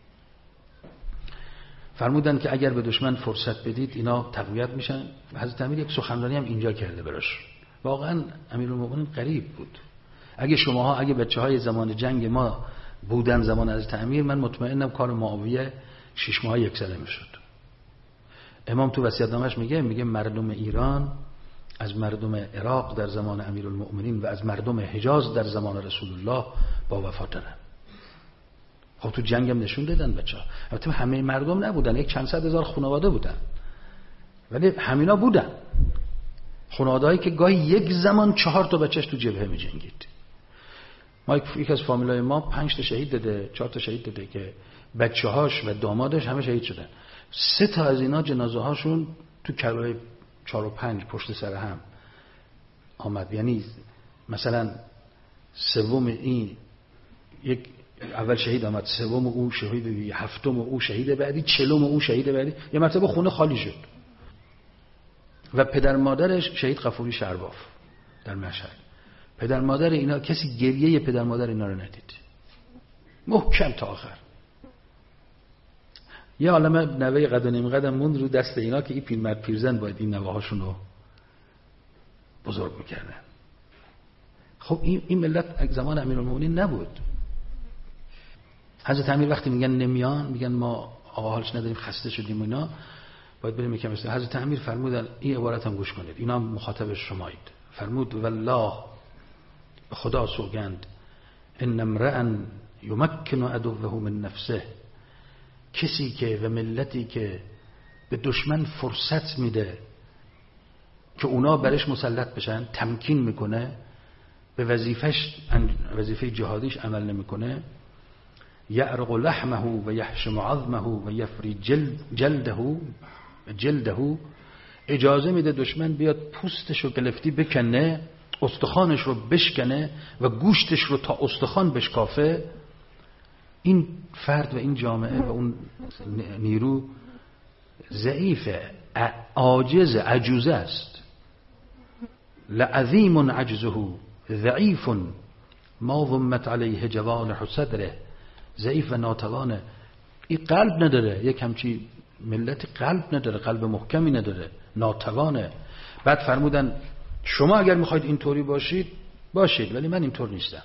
فرمودن که اگر به دشمن فرصت بدید اینا تقویت میشن. حضرت امیر یک سخنرانی هم اینجا کرده براش. واقعا امیرالمومنین غریب بود. اگه بچه‌های زمان جنگ ما بودن زمان حضرت امیر، من مطمئنم کار معاویه 6 ماه یکسره میشد. امام تو وصیت‌نامه‌اش میگه مردم ایران از مردم عراق در زمان امیرالمومنین و از مردم حجاز در زمان رسول الله با وفاترن. خب تو جنگ هم نشون دادن بچه‌ها. البته همه مردم نبودن، یک چند صد هزار خانواده بودن، ولی همینا بودن. خانواده‌ای که گاهی یک زمان 4 تا بچه‌اش تو جبهه می‌جنگید. ما یک از فامیلای ما 5 تا شهید داده، 4 تا شهید داده که بچه‌هاش و دامادش همه شهید شدن. 3 تا از اینا جنازه هاشون تو کربلای 4 و 5 پشت سر هم آمد. یعنی مثلا سوم این یک اول شهید آمد، سوم او شهید، هفتم او شهید بعدی، چلم او شهید بعدی، یه مرتبه خونه خالی شد. و پدر مادرش شهید غفوری شرباف در مشهد، پدر مادر اینا، کسی گریه پدر مادر اینا رو ندید، محکم تا آخر. یه عالمه نوه قد و نیم قدم موند رو دست اینا که این پیرمرد پیرزن باید این نوه هاشون رو بزرگ میکردن. خب این ملت زمان امیرالمومنین نبود. حضرت امیر وقتی میگن نمیان، میگن ما آقا حالش نداریم، خسته شدیم اینا، باید بریم یکم استراحت. حضرت امیر فرمودن این عبارت هم گوش کنید، اینا مخاطب شمایید. فرمود والله، به خدا سوگند، ان امرأ یمکن عدوه من نفسه، کسی که و ملتی که به دشمن فرصت میده که اونا برش مسلط بشن، تمکین میکنه، به وظیفه جهادیش عمل نمیکنه، یعرق لحمه و یحشم عظمه و یفری جلده، اجازه میده دشمن بیاد پوستش رو گلفتی بکنه، استخوانش رو بشکنه و گوشتش رو تا استخوان بشکافه. این فرد و این جامعه و اون نیرو ضعیفه، عاجز، عجوزه است. لعظیم عجزه ضعیف ما ضمت علیه جوانح صدره، ضعیف و ناتوانه. این قلب نداره، یک همچی ملت قلب نداره، قلب محکمی نداره، ناتوانه. بعد فرمودن شما اگر میخواید اینطوری باشید، ولی من اینطور نیستم.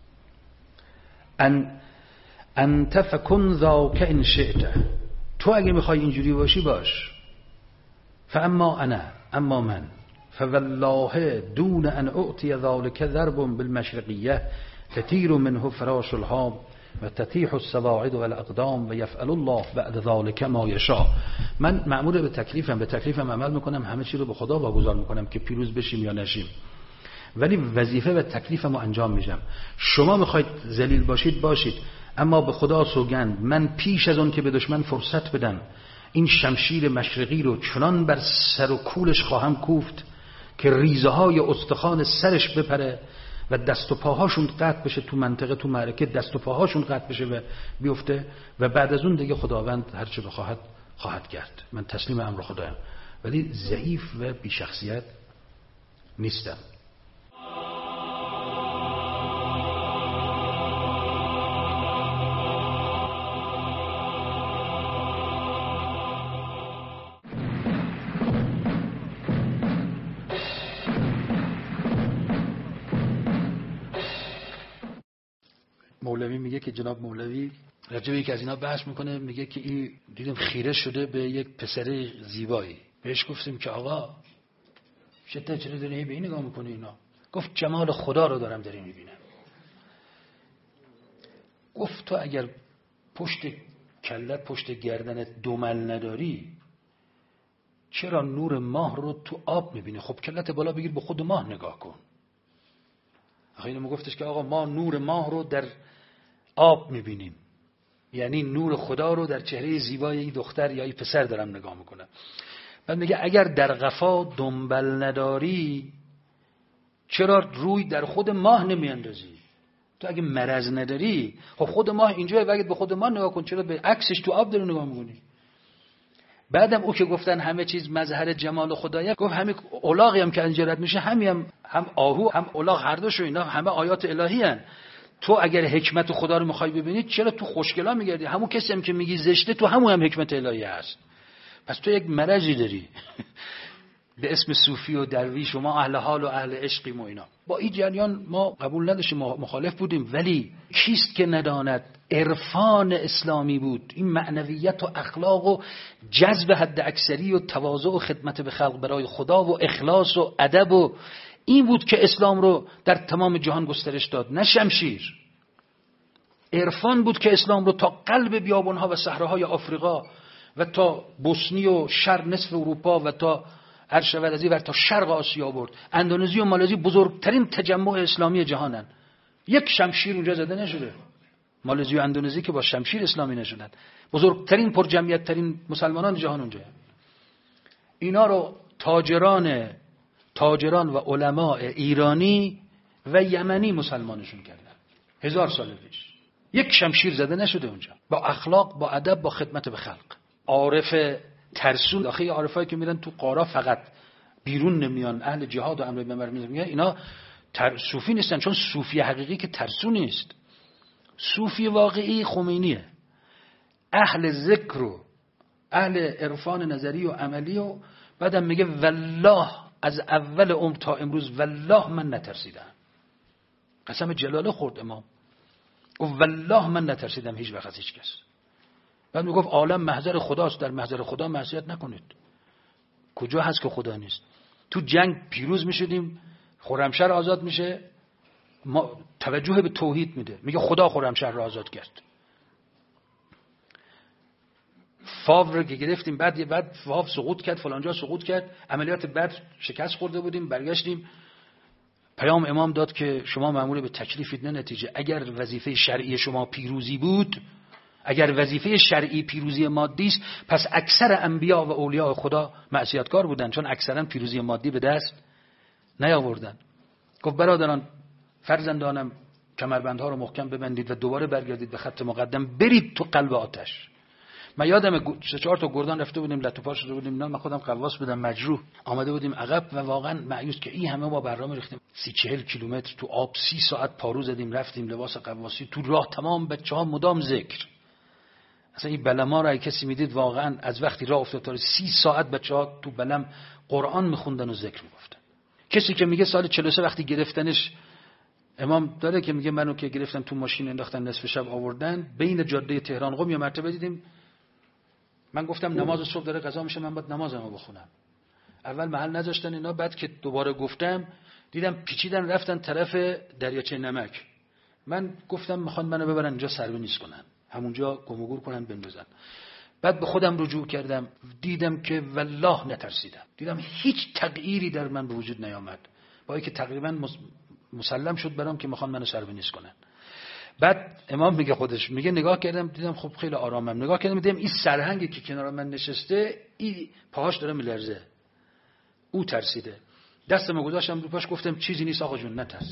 انت فکن ذاک ان شئت، تو اگر میخوای اینجوری باشی باش. فاما انا، اما من، فوالله دون ان اعطی ذلك ضرب بالمشرقیه تطیر منه فراش الهام و تطیح السواعد والاقدام و یفعل الله بعد ذلك ما یشاء. من مأمور به تکلیفم عمل میکنم، همه چی رو به خدا واگذار میکنم که پیروز بشیم یا نشیم، ولی وظیفه و تکلیفم رو انجام میدم. شما میخواید ذلیل باشید، اما به خدا سوگند من پیش از اون که به دشمن فرصت بدم، این شمشیر مشرقی رو چنان بر سر و کولش خواهم کوفت که ریزه های استخوان سرش بپره و دست و پاهاشون قطع بشه، تو منطقه، تو معرکه دست و پاهاشون قطع بشه و بیفته، و بعد از اون دیگه خداوند هر چه بخواهد خواهد کرد. من تسلیم امر خدایم، ولی ضعیف و بی شخصیت نیستم. مولوی میگه که جناب مولوی راجع به یکی از اینا بحث میکنه، میگه که این دیدم خیره شده به یک پسر زیبایی. بهش گفتیم که آقا چرا داری به این نگاه میکنی اینا؟ گفت جمال خدا رو دارم داری میبینم. گفت تو اگر پشت کلت، پشت گردنت دومل نداری، چرا نور ماه رو تو آب میبینی؟ خب کلت بالا بگیر به خود ماه نگاه کن. آخه اینو گفتش که آقا ما نور ماه رو در آب میبینیم، یعنی نور خدا رو در چهره زیبای این دختر یا این پسر دارم نگاه میکنم. بعد میگه اگر در قفا دنبل نداری، چرا روی در خود ماه نمیاندازی؟ تو اگه مرض نداری، خب خود ماه اینجا، اگه به خود ماه نگاه کن، چرا به عکسش تو آب داری نگاه میکنی؟ بعدم او که گفتن همه چیز مظهر جمال خدایه، گفت همین الاغی هم که انجرت میشه، هم آهو هم الاغ، هر دوشو اینا همه آیات الهی هن. تو اگر حکمت خدا رو میخوای ببینید، چرا تو خوشگلا میگردی؟ همون کسی هم که میگی زشته، تو همون هم حکمت الهی هست. پس تو یک مرضی داری به اسم صوفی و درویش و ما اهل حال و اهل عشقیم و اینا. با این جریان ما قبول نداشتیم، مخالف بودیم، ولی کیست که نداند عرفان اسلامی بود، این معنویت و اخلاق و جذب حد اکثری و تواضع و خدمت به خلق برای خدا و اخلاص و ادب، و این بود که اسلام رو در تمام جهان گسترش داد، نه شمشیر. عرفان بود که اسلام رو تا قلب بیابانها و صحراهای آفریقا و تا بوسنی و شرق نصف اروپا و تا هر شود از این ور تا شرق آسیا برد. اندونزی و مالزی بزرگترین تجمع اسلامی جهانن، یک شمشیر اونجا زده نشده. مالزی و اندونزی که با شمشیر اسلامی نشدن، بزرگترین پر جمعیت ترین مسلمانان جهان اونجا. اینا رو تاجران و علماء ایرانی و یمنی مسلمانشون کردن 1000 سال پیش. یک شمشیر زده نشده اونجا، با اخلاق، با ادب، با خدمت به خلق. عارف ترسون، آخه عارفایی که میرن تو قارا فقط بیرون نمیان، اهل جهاد و امر به معروف میگن، اینا صوفی نیستن، چون صوفی حقیقی که ترسون نیست. صوفی واقعی خمینیه، اهل ذکر و اهل عرفان نظری و عملی، و بعدم میگه والله از اول عمر تا امروز والله من نترسیدم. قسم جلاله خورد امام. گفت والله من نترسیدم هیچ وقت از هیچ کس. بعد میگفت عالم محضر خداست، در محضر خدا معصیت نکنید. کجا هست که خدا نیست؟ تو جنگ پیروز میشدیم، خرمشهر آزاد میشه، ما توجه به توحید میده، میگه خدا خرمشهر رو آزاد کرد. فاو رو که گرفتیم، بعد فاو سقوط کرد، فلانجا سقوط کرد، عملیات بدر شکست خورده بودیم، برگشتیم پیام امام داد که شما مأمور به تکلیفید نه نتیجه. اگر وظیفه شرعی شما پیروزی بود، اگر وظیفه شرعی پیروزی مادی است، پس اکثر انبیا و اولیاء خدا معصیتکار بودن، چون اکثرا پیروزی مادی به دست نیاوردن. گفت برادران فرزندانم کمربندها رو محکم ببندید و دوباره برگردید به خط مقدم، برید تو قلب آتش. من یادم 3-4 تا گردان رفته بودیم، لطو پا شده بودیم، من خودم قواس بودم، مجروح آمده بودیم عقب و واقعا مایوس که این همه ما برنامه ریختیم، 30-40 کیلومتر تو آب 30 ساعت پارو زدیم، رفتیم لباس قواسی، تو راه تمام بچه‌ها مدام ذکر. اصلا این بلما رو کسی میدید واقعا از وقتی راه افتاد تا 30 ساعت بچه‌ها تو بلم قرآن میخوندن و ذکر میگفتن. کسی که میگه سال 43 وقتی گرفتنش، امام داره که میگه منو که گرفتن تو ماشین انداختن نصف شب آوردن بین جاده تهران قم، یه مرتبه دیدیم من گفتم نماز صبح داره قضا میشه، من باید نمازمو بخونم. اول محل نذاشتن اینا، بعد که دوباره گفتم دیدم پیچیدن رفتن طرف دریاچه نمک. من گفتم میخوان منو ببرن اینجا سربنیز کنن، همونجا گم و گور کنن بندازن. بعد به خودم رجوع کردم، دیدم که والله نترسیدم، دیدم هیچ تغییری در من به وجود نیامد، با اینکه تقریبا مسلم شد برام که میخوان منو سربنیز کنن. بعد امام میگه خودش میگه نگاه کردم دیدم خب خیلی آرامم، نگاه کردم دیدم این سرهنگی که کنار من نشسته این پاهاش داره میلرزه، او ترسیده. دستمو گذاشتم رو پاش، گفتم چیزی نیست آقا جون نترس.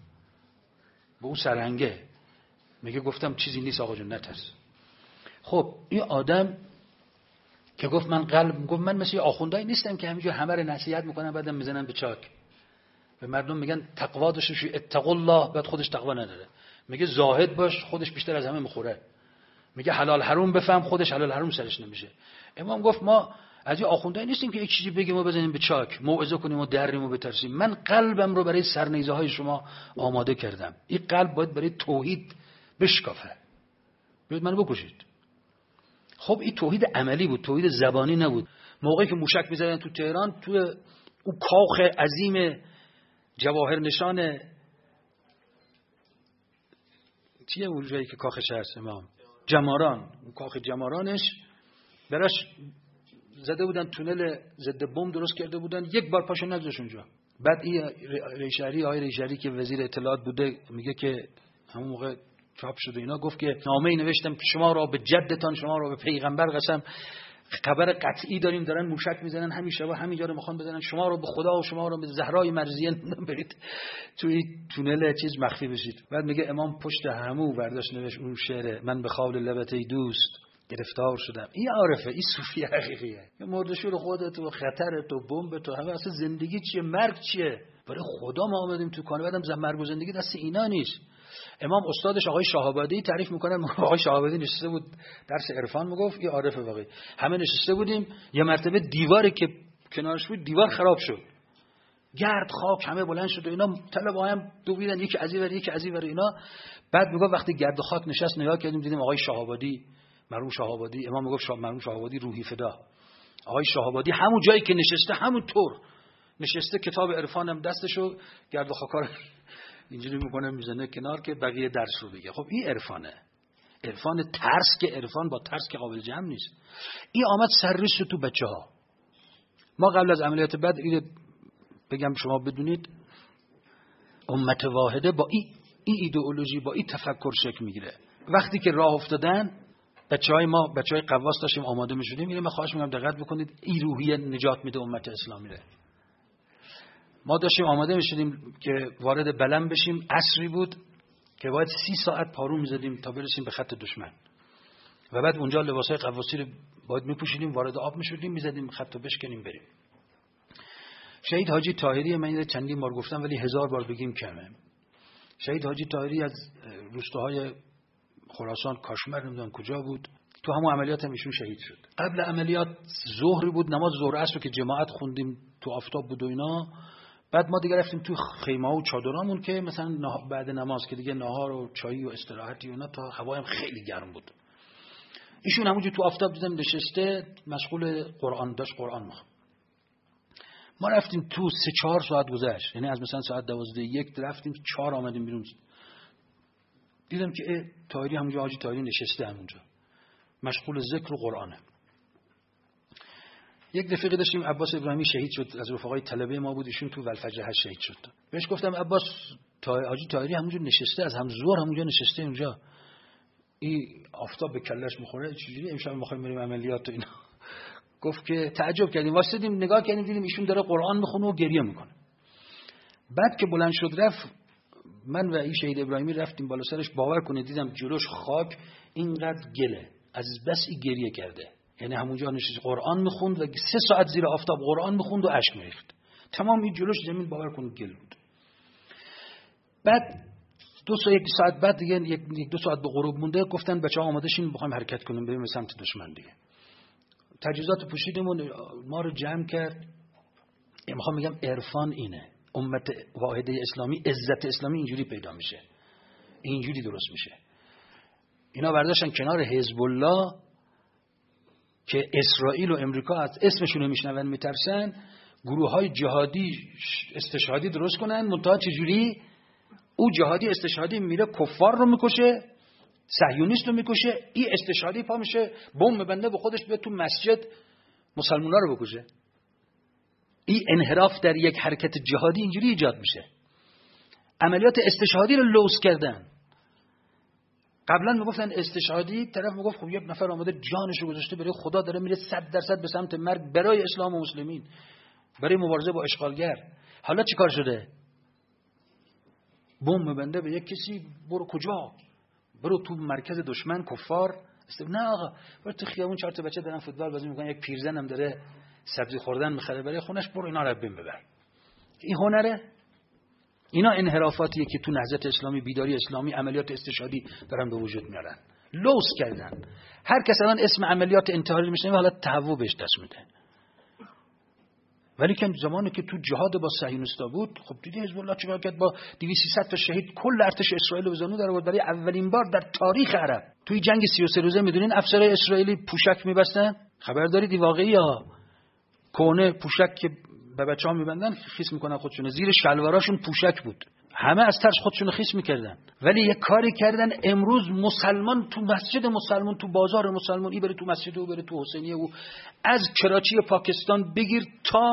به اون سرهنگه میگه گفتم چیزی نیست آقا جون نترس. خب این آدم که گفت من مثل آخوندایی نیستم که همینجور همه رو نصیحت میکنم بعدم میزنن به چاک. به مردم میگن تقوا داشته شو، اتقوا الله، بعد خودش تقوا نداره. میگه زاهد باش، خودش بیشتر از همه میخوره. میگه حلال حرام بفهم، خودش حلال حرام سرش نمیشه. امام گفت ما از این آخوندایی نیستیم که یک چیزی بگیم و بزنیم به چاک، موعظه کنیم و دریم و بترسیم. من قلبم رو برای سرنیزه های شما آماده کردم. این قلب باید برای توحید بشکافه. بیاید منو بکشید. خب این توحید عملی بود، توحید زبانی نبود. موقعی که موشک می‌زدن تو تهران، تو اون کاخ عظیم جواهر نشان چیه اون جایی که کاخش هست امام؟ جماران. اون کاخ جمارانش براش زده بودن تونل ضد بمب درست کرده بودن، یک بار پاشو نگذاشت اونجا. بعد این ریشری که وزیر اطلاعات بوده میگه که همون موقع چاپ شده اینا، گفت که نامه‌ای نوشتم که شما را به جدتان، شما را به پیغمبر قسم، خبر قطعی داریم دارن موشک میزنن همین شبا همینجا رو میخوان بزنن، شما رو به خدا و شما رو به زهرای مرضیه برید توی تونل چیز مخفی بشید. بعد میگه امام پشت همو برداشت نوشت اون شعر من به خال لبته دوست گرفتار شدم. این عارفه، این صوفی حقیقیه. یه مردشور خودت و خطرت و بمبت و همه، اصلا زندگی چیه، مرگ چیه؟ برای خدا ما آمدیم تو کانه، بعدم مرگ و زندگی دست اینا نیست. امام استادش آقای شاه‌آبادی تعریف میکنه، آقای شاه‌آبادی نشسته بود درس عرفان میگفت، این عارف واقعی. همه نشسته بودیم، یه مرتبه دیواری که کنارش بود دیوار خراب شد، گرد خاک همه بلند شد و اینا طلب هم دویدن، یکی از این ور یکی از این ور اینا. بعد میگفت وقتی گرد و خاک نشست نگاه کردیم دیدیم آقای شاه‌آبادی، مرحوم شاه‌آبادی. امام میگفت مرحوم شاه‌آبادی روحی فدا. آقای شاه‌آبادی همون جایی که نشسته همون طور نشسته، کتاب عرفانم دستشو، گرد و خاکا رو اینجوری میکنه میزنه کنار که بقیه درس رو بگه. خب این عرفانه، عرفان ترس، که عرفان با ترس که قابل جمع نیست. این آمد سرریز تو بچه‌ها. ما قبل از عملیات بدر اینو بگم شما بدونید، امت واحده با این ایدئولوژی، با این تفکر شکل میگیره. وقتی که راه افتادن بچهای ما، بچهای قواس داشتیم آماده میشدیم، اینو من خواهش میکنم دقت بکنید، این روحیه نجات میده امت اسلامی رو. ما داشتیم آماده میشدیم که وارد بلم بشیم، عصری بود که باید 30 ساعت پارو میزدیم تا برسیم به خط دشمن و بعد اونجا لباسای قواسی رو باید میپوشیدیم، وارد آب میشدیم، میزدیم خط رو بشکنیم بریم. شهید حاجی طاهری، من اینو چندین بار گفتم ولی 1000 بار بگیم کمه. شهید حاجی طاهری از روستاهای خراسان، کاشمر نمیدونم کجا بود، تو همون عملیات هم ایشون شهید شد. قبل عملیات ظهری بود، نماز ظهر عصر که جماعت خوندیم تو آفتاب بود و اینا، بعد ما دیگه رفتیم تو خیمه ها و چادرامون که مثلا بعد نماز که دیگه ناهار و چایی و استراحتی و اینا، تا هوایم خیلی گرم بود. ایشون همونجا تو آفتاب دیدم نشسته مشغول قرآن داشت، قرآن می‌خوند. ما رفتیم تو 3-4 ساعت گذشت، یعنی از مثلا ساعت 12:01 رفتیم 4 آمدیم بیرون. دیدم که طاهری همونجا، حاجی طاهری نشسته همونجا مشغول ذکر و قرآنه. یک رفیقی داشتیم عباس ابراهیمی شهید شد، از رفقای طلبه ما بود، ایشون تو ولفجر شهید شد. بهش گفتم عباس حاجی طاهری همونجا نشسته، از همزور همونجا نشسته اونجا، این آفتاب به کلش میخوره، چجوری امشب میخوایم بریم عملیات و اینا؟ گفت که تعجب کردیم، واسطیم نگاه کردیم دیدیم ایشون داره قرآن میخونه و گریه میکنه. بعد که بلند شد رفت، من و این شهید ابراهیمی رفتیم بالا سرش، باور کنید دیدم جلوش خاک اینقدر گله از بس این گریه کرده. یعنی همونجا نشست قرآن میخوند و 3 ساعت زیر آفتاب قرآن میخوند و اشک میریخت، تمام این جلوش زمین باور کنید گل بود. بعد 1 ساعت بعد دیگه 1-2 ساعت به غروب مونده، گفتن بچه‌ها آماده شین می‌خوایم حرکت کنیم بریم سمت دشمن دیگه. تجهیزات پوشیدمون، ما رو جمع کرد. میخوام بگم عرفان اینه، امت واحده اسلامی، عزت اسلامی اینجوری پیدا میشه، اینجوری درست میشه. اینا برداشتن کنار حزب الله که اسرائیل و امریکا از اسمشون رو میشنون میترسن، گروه‌های جهادی استشهادی درست کنن. منتها چجوری؟ او جهادی استشهادی میره کفار رو میکشه، صهیونیست رو میکشه، این استشهادی پا میشه بمب بنده به خودش به تو مسجد مسلمونا رو بکشه. این انحراف در یک حرکت جهادی اینجوری ایجاد میشه. عملیات استشهادی رو لوث کردن. قبلا میگفتن استشهادی، طرف میگفت خب یک نفر آمده جانش رو گذاشته برای خدا، داره میره 100% به سمت مرگ برای اسلام و مسلمین، برای مبارزه با اشغالگر. حالا چیکار شده؟ بمب بنده به یک کسی، برو کجا؟ برو تو مرکز دشمن کفار. نه آقا، برو تو خیابون 4 تا بچه دارن فوتبال بازی میکنن، یک پیرزن هم داره سبزی خوردن میخره برای خونش، برو اینا رو ببین ببر. این هنره؟ اینا انحرافاتیه که تو نهضت اسلامی، بیداری اسلامی، عملیات استشهادی دارن به وجود میارن. لوث کردن. هر کس الان اسم عملیات انتحاری میشنوه حالا تهوع بهش دست میده. ولی که زمانی که تو جهاد با صهیونیستا بود، خب دیدی حزب الله چیکار کرد؟ با 200 تا شهید کل ارتش اسرائیل به زانو در آورد. برای اولین بار در تاریخ عرب توی جنگ 33 روزه میدونین افسرهای اسرائیلی پوشک میبستن؟ خبر دارید؟ این واقعی ها. کونه پوشک که به بچه‌ها میبندن خیس میکنن خودشون، زیر شلواراشون پوشک بود، همه از ترس خودشون خیس میکردن. ولی یک کاری کردن امروز مسلمان تو مسجد مسلمان، تو بازار مسلمان، ای بره تو مسجد و بره تو حسینیه و از کراچی پاکستان بگیر تا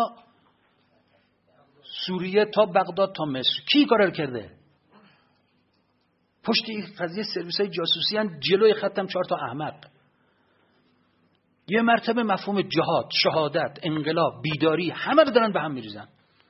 سوریه تا بغداد تا مصر، کی کار کرده؟ پشت این قضیه سرویس‌های جاسوسی ان، جلوی خطم 4 تا احمق. یه مرتبه مفهوم جهاد، شهادت، انقلاب، بیداری همه رو دارن به هم میریزن.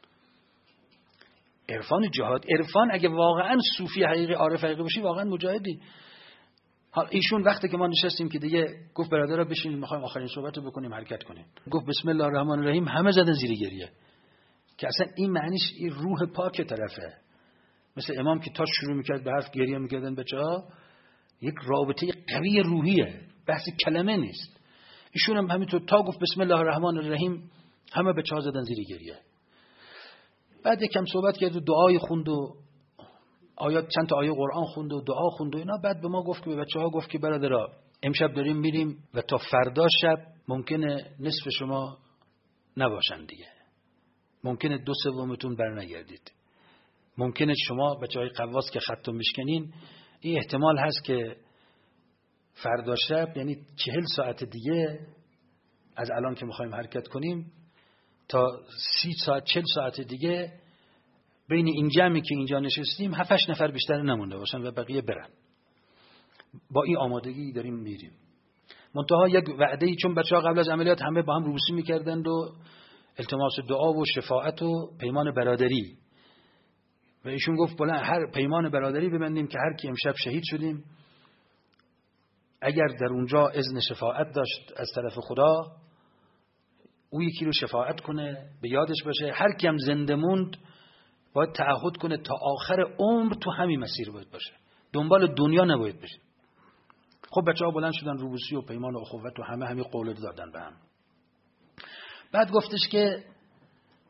عرفان جهاد، عرفان اگه واقعا صوفی حقیقی، عارف حقیقی باشی، واقعا مجاهدی. حالا ایشون وقتی که ما نشستیم که دیگه گفت برادرها بشینید میخوایم آخرین صحبت رو بکنیم، حرکت کنیم، گفت بسم الله الرحمن الرحیم، همه زدن زیر گریه. که اصلا این معنیش این روح پاک طرفه. مثل امام که تا شروع میکرد به حرف گریه میکردن بچه‌ها، یک رابطه قوی روحیه، بحث کلمه نیست. ایشون هم همینطور تا گفت بسم الله الرحمن الرحیم همه بچه‌ها زدن زیر گریه. بعد یکم صحبت کرد و دعای خوند و آیات، چند تا آیه قرآن خوند و دعا خوند و اینا. بعد به ما گفت که به بچه‌ها گفت که برادرها امشب داریم میریم و تا فردا شب ممکنه نصف شما نباشن دیگه، ممکنه 2/3 برنگردید، ممکنه شما بچه‌های قواس که خطو میشکنین این احتمال هست که فردا شب، یعنی 40 ساعت دیگه از الان که میخوایم حرکت کنیم تا 30 ساعت 40 ساعت دیگه بین این جمعی که اینجا نشستیم 7-8 نفر بیشتر نمونده باشن و بقیه برن. با این آمادگی داریم میریم. منتها یک وعده‌ای، چون بچه‌ها قبل از عملیات همه با هم روبوسی میکردند و التماس دعا و شفاعت و پیمان برادری، و ایشون گفت بلند هر پیمان برادری ببندیم که هر کی امشب شهید شدیم اگر در اونجا اذن شفاعت داشت از طرف خدا، او یکی رو شفاعت کنه، به یادش باشه. هر کی هم زنده موند باید تعهد کنه تا آخر عمر تو همین مسیر باید باشه، دنبال دنیا نباید بشه. خب بچه‌ها بلند شدن روبوسی و پیمان و اخوت و همه همین قول دادن به هم. بعد گفتش که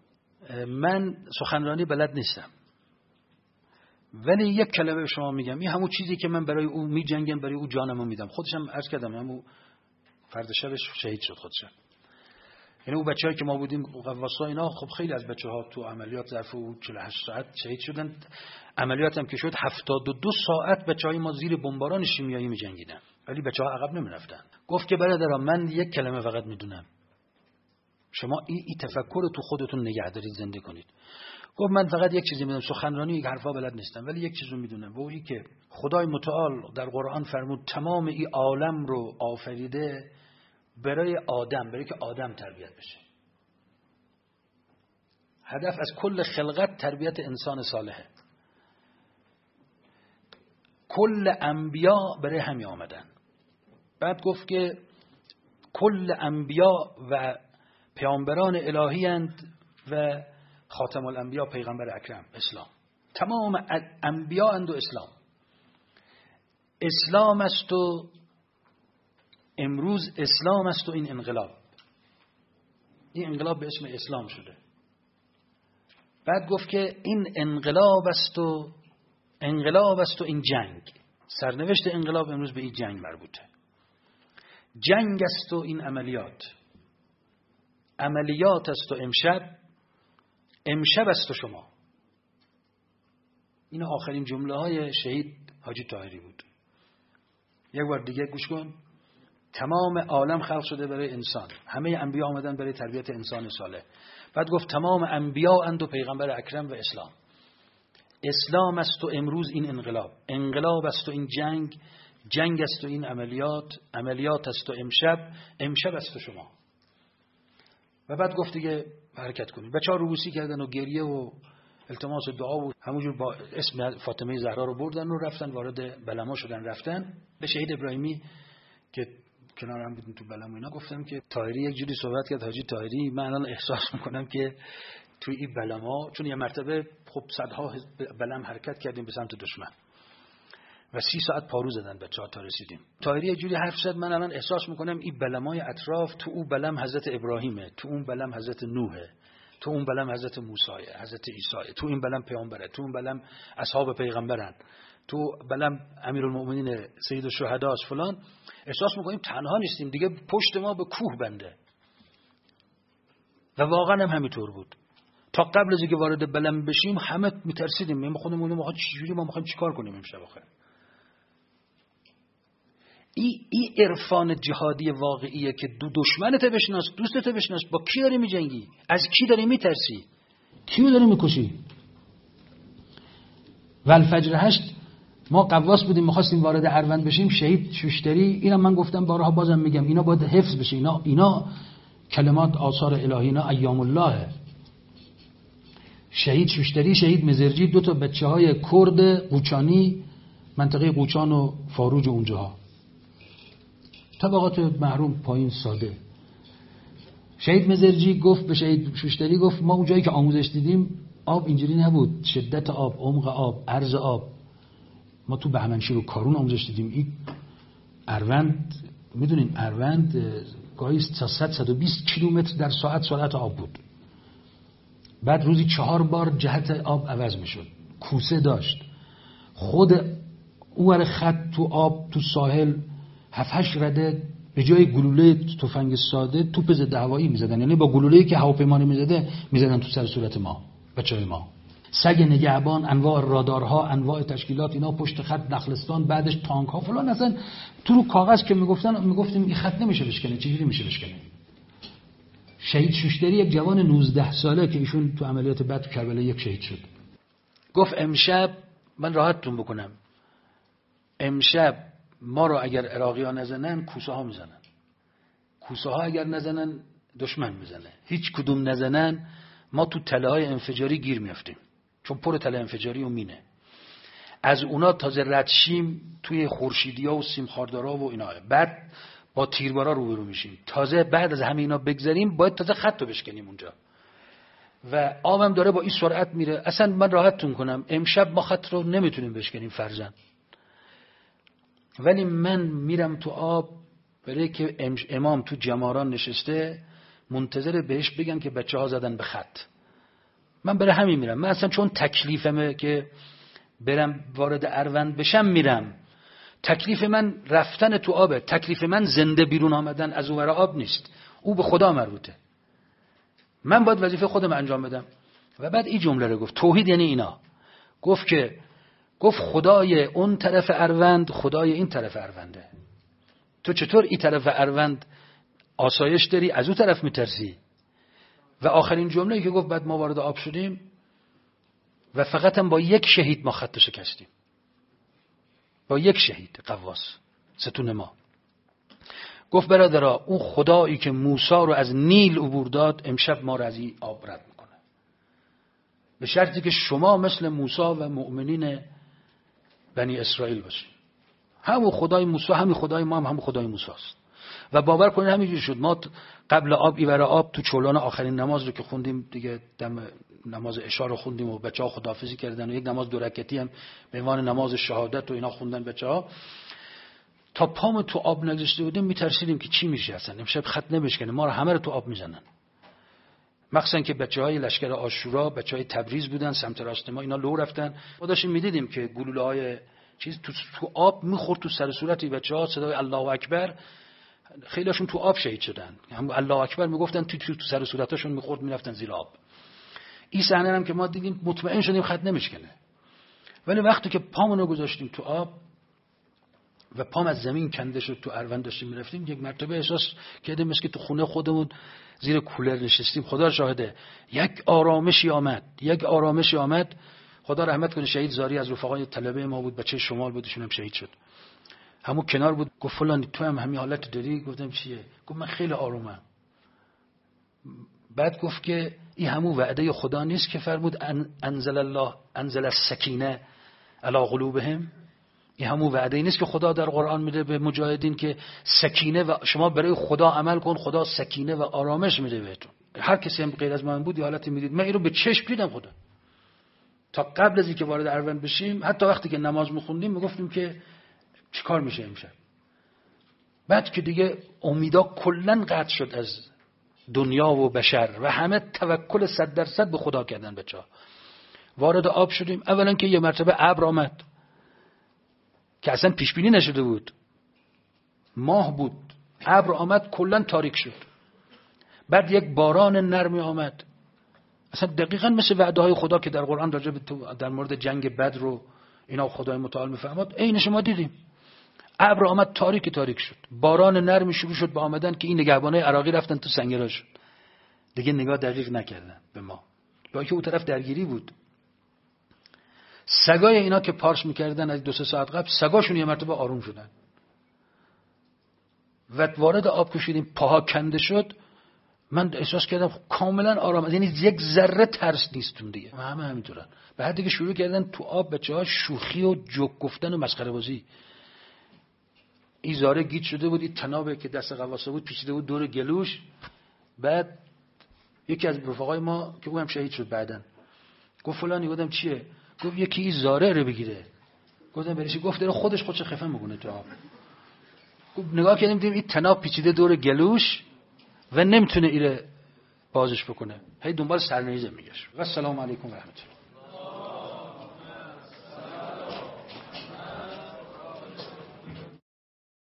من سخنرانی بلد نیستم، ولی یک کلمه به شما میگم، این همون چیزی که من برای او میجنگم، برای او جانمو میدم. خودشم عرض کردم همون فرد شبش شهید شد خودشم. یعنی اون بچه‌ای که ما بودیم قواسا اینا، خب خیلی از بچه‌ها تو عملیات ظرف 48 ساعت شهید شدن. عملیات هم که شد 72 ساعت بچه‌های ما زیر بمباران شیمیایی میجنگیدن، ولی بچه‌ها عقب نمیرفتن. گفت که برادران من یک کلمه فقط میدونم، شما این تفکر رو تو خودتون نگه دارید، زنده کنید. گفت من فقط یک چیزی میدونم، سخنرانی یک حرفا بلد نیستم، ولی یک چیزو میدونم، و اونی که خدای متعال در قرآن فرمود تمام این عالم رو آفریده برای آدم، برای که آدم تربیت بشه. هدف از کل خلقت تربیت انسان صالحه. کل انبیا برای همین آمدن. بعد گفت که کل انبیا و پیامبران الهی اند و خاتم الانبیا پیغمبر اکرم اسلام. تمام انبیا اند و اسلام است و امروز اسلام است و این انقلاب به اسم اسلام شده. بعد گفت که این انقلاب است و این جنگ، سرنوشت انقلاب امروز به این جنگ مربوطه. جنگ است و این عملیات است و امشب است و شما. این آخرین جمله های شهید حاجی طاهری بود. یک بار دیگه گوش کن. تمام عالم خلق شده برای انسان، همه انبیا آمدن برای تربیت انسان صالح. بعد گفت تمام انبیا اند و پیغمبر اکرم و اسلام است و امروز این انقلاب است و این جنگ است و این عملیات است و امشب است و شما. و بعد گفت دیگه حرکت کنید. بچه‌ها روبوسی کردن و گریه و التماس و دعا و همونجور با اسم فاطمه زهرا رو بردن و رفتن وارد بلما شدن. رفتن به شهید ابراهیمی که کنار هم بودیم تو بلم و اینا، گفتم که طاهری یک جوری صحبت کرد، حاجی طاهری من الان احساس میکنم که توی این بلما، چون یه مرتبه خب صدها بلم حرکت کردیم به سمت دشمن و 30 ساعت پارو زدن بچه‌ها تا رسیدیم. طاهری یک جوری حرف زد، من الان احساس میکنم این بلمای اطراف، تو اون بلم حضرت ابراهیمه، تو اون بلم حضرت نوحه، تو اون بلم حضرت موسی، حضرت عیسی، تو این بلم پیامبره، تو اون بلم اصحاب پیغمبرن، تو بلم امیرالمؤمنین سید الشهدا است فلان. احساس میکنیم تنها نیستیم دیگه، پشت ما به کوه بنده. و واقعا هم همینطور بود. تا قبل از اینکه وارد بلم بشیم همه میترسیدیم، ما خودمون ما چجوری ما میخوایم چیکار کنیم امشب آخر. این عرفان جهادی واقعیه که دشمنت بشناس، دوستت بشناس، با کی داری میجنگی، از کی داری میترسی، کیو داری میکشی. و الفجر 8 ما قواس بودیم، می‌خواستیم وارد اروند بشیم. شهید شوشتری، اینم من گفتم بارها بازم میگم، اینا باید حفظ بشه. اینا کلمات آثار الهی، اینا ایام الله. شهید شوشتری، شهید مزرجی، 2 تا بچه‌های کرد قوچانی، منطقه قوچان و فاروج و اونجاها، طبقات محروم پایین ساده. شهید مزرجی گفت به شهید شوشتری، گفت ما اونجایی که آموزش دیدیم آب اینجوری نبود، شدت آب، عمق آب، عرض آب. ما تو بهمنشیر و کارون آموزش دیدیم. این اروند، میدونین اروند گاهی 100-120 کیلومتر در ساعت سرعت آب بود. بعد روزی 4 بار جهت آب عوض میشد. کوسه داشت. خود اون خط تو آب تو ساحل 7-8 رده به جای گلوله تفنگ ساده توپ ضد هوایی میزدن. یعنی با گلوله‌ای که هواپیمانی میزدن تو سر صورت ما، بچه‌های ما. سگ نگهبان، انواع رادارها، انواع تشکیلات، اینا پشت خط نخلستان، بعدش تانک ها فلان. اصلا تو رو کاغذ که میگفتیم این خط نمیشه بشکنه، چجوری میشه بشکنه. شهید شوشتری یک جوان 19 ساله که ایشون تو عملیات بعد تو کربلا 1 شهید شد، گفت امشب من راحتتون بکنم، امشب ما رو اگر عراقی ها نزنن کوسه ها میزنن، کوسه ها اگر نزنن دشمن میزنه، هیچ کدوم نزنن ما تو تله های انفجاری گیر میافتیم، چون پر تله انفجاری و مینه. از اونا تازه رد شیم توی خورشیدیا و سیمخاردارا و اینا، بعد با تیربارا روبرو میشیم. تازه بعد از همه اینا بگذریم باید تازه خط رو بشکنیم اونجا و آبم داره با این سرعت میره. اصلا من راحتتون کنم امشب ما خط رو نمیتونیم بشکنیم فرضاً، ولی من میرم تو آب برای که امام تو جماران نشسته منتظر بهش بگن که بچه ها زدن به خط. من برای همین میرم. من اصلا چون تکلیفمه که برم وارد اروند بشم میرم. تکلیف من رفتن تو آبه. تکلیف من زنده بیرون آمدن از اون ور آب نیست. او به خدا مربوطه. من باید وظیفه خودم انجام بدم. و بعد این جمله رو گفت. توحید یعنی اینا. گفت خدای اون طرف اروند خدای این طرف ارونده. تو چطور این طرف اروند آسایش داری از اون طرف میترسی؟ و آخرین جمله‌ای که گفت بعد ما وارد آب شدیم و فقط هم با یک شهید ما خط شکستیم. با یک شهید قواس ستون ما. گفت برادرها اون خدایی که موسی رو از نیل عبور داد امشب ما رو از این آب رد میکنه. به شرطی که شما مثل موسی و مؤمنین بنی اسرائیل باشید. همون خدای موسی همین خدای ما هم خدای موسی است. و باور کنید همینجوری شد. ما قبل آب ایور آب تو چولان آخرین نماز رو که خوندیم دیگه دم نماز عشا رو خوندیم و بچه‌ها خداحافظی کردن و یک نماز دو رکعتی هم به عنوان نماز شهادت و اینا خوندن بچه‌ها. تا پام تو آب نگذاشته بودیم میترسیدیم که چی میشه اصلا امشب خط نمیشکنه ما رو همه رو تو آب میزنن. مخصوصا که بچه‌های لشکر عاشورا بچه‌های تبریز بودن سمت راست ما اینا لو رفتن. ما داشتیم میدیدیم که گلوله‌های چیز تو آب میخورد تو سر صورت بچه‌ها. صدای الله اکبر خیلیشون تو آب شهید شدن. هم الله اکبر میگفتن تو سر صورتاشون میخورد میرفتن زیر آب. این صحنه هم که ما دیدیم مطمئن شدیم خط نمیشکنه. ولی وقتی که پامونو گذاشتیم تو آب و پام از زمین کنده شد تو اروند داشتیم میرفتیم یک مرتبه احساس کردیم مثل که تو خونه خودمون زیر کولر نشستیم. خدا شاهده یک آرامشی آمد. خدا رحمت کنه شهید زاری از رفقای طلبه ما بود بچه شمال بود ایشون هم شهید شد. همون کنار بود گفت فلان تو هم همین حالت داری؟ گفتم چیه؟ گفت من خیلی آرومم. بعد گفت که این همون وعده خدا نیست که فرمود انزل السکینه علی قلوبهم. این همون وعده نیست که خدا در قرآن میده به مجاهدین که سکینه و شما برای خدا عمل کن خدا سکینه و آرامش میده بهتون. هر کسی هم غیر از من بود یه حالتی میدید. من این رو به چشم دیدم خدا. تا قبل از اینکه وارد اروند بشیم حتی وقتی که نماز میخوندیم میگفتیم که چیکار میشه امشب. بعد که دیگه امیدا کلا قطع شد از دنیا و بشر و همه توکل 100% به خدا کردن. بچه‌ها وارد آب شدیم. اولا که یه مرتبه ابر آمد که اصلا پیش بینی نشده بود. ماه بود. ابر آمد کلا تاریک شد. بعد یک باران نرمی آمد. اصلا دقیقاً مثل وعده های خدا که در قرآن راجع به در مورد جنگ بدر رو اینا خدای متعال میفرماد عین شما دیدیم. ابر آمد تاریک شد. باران نرمی شروع شد به آمدن که این نگهبانای عراقی رفتن تو سنگرها شد. دیگه نگاه دقیق نکردن به ما. با اینکه اون طرف درگیری بود. سگای اینا که پارس میکردن از 2-3 ساعت قبل سگاشون یه مرتبه آروم شدن. و وارد آب کشیدیم پاها کنده شد. من احساس کردم کاملا آرام. یعنی یک ذره ترس نیستون دیگه. همه همینطورن. به حدی که شروع کردن تو آب بچه‌ها شوخی و جوک گفتن و مسخره بازی. این زاره گیج شده بود. این تنابه که دست قواسه بود پیچیده بود دور گلوش. بعد یکی از رفقای ما که او هم شهید شد بعدن گفت فلانی. گفتم چیه؟ گفت یکی این زاره رو بگیره. گفتم برای گفت داره خودش خفه میکنه تو آب. گفت نگاه کردیم دیدیم این تناب پیچیده دور گلوش و نمیتونه ایره بازش بکنه. هی دنبال سرنیزه میگشت. و السلام علیکم و رحمت الله.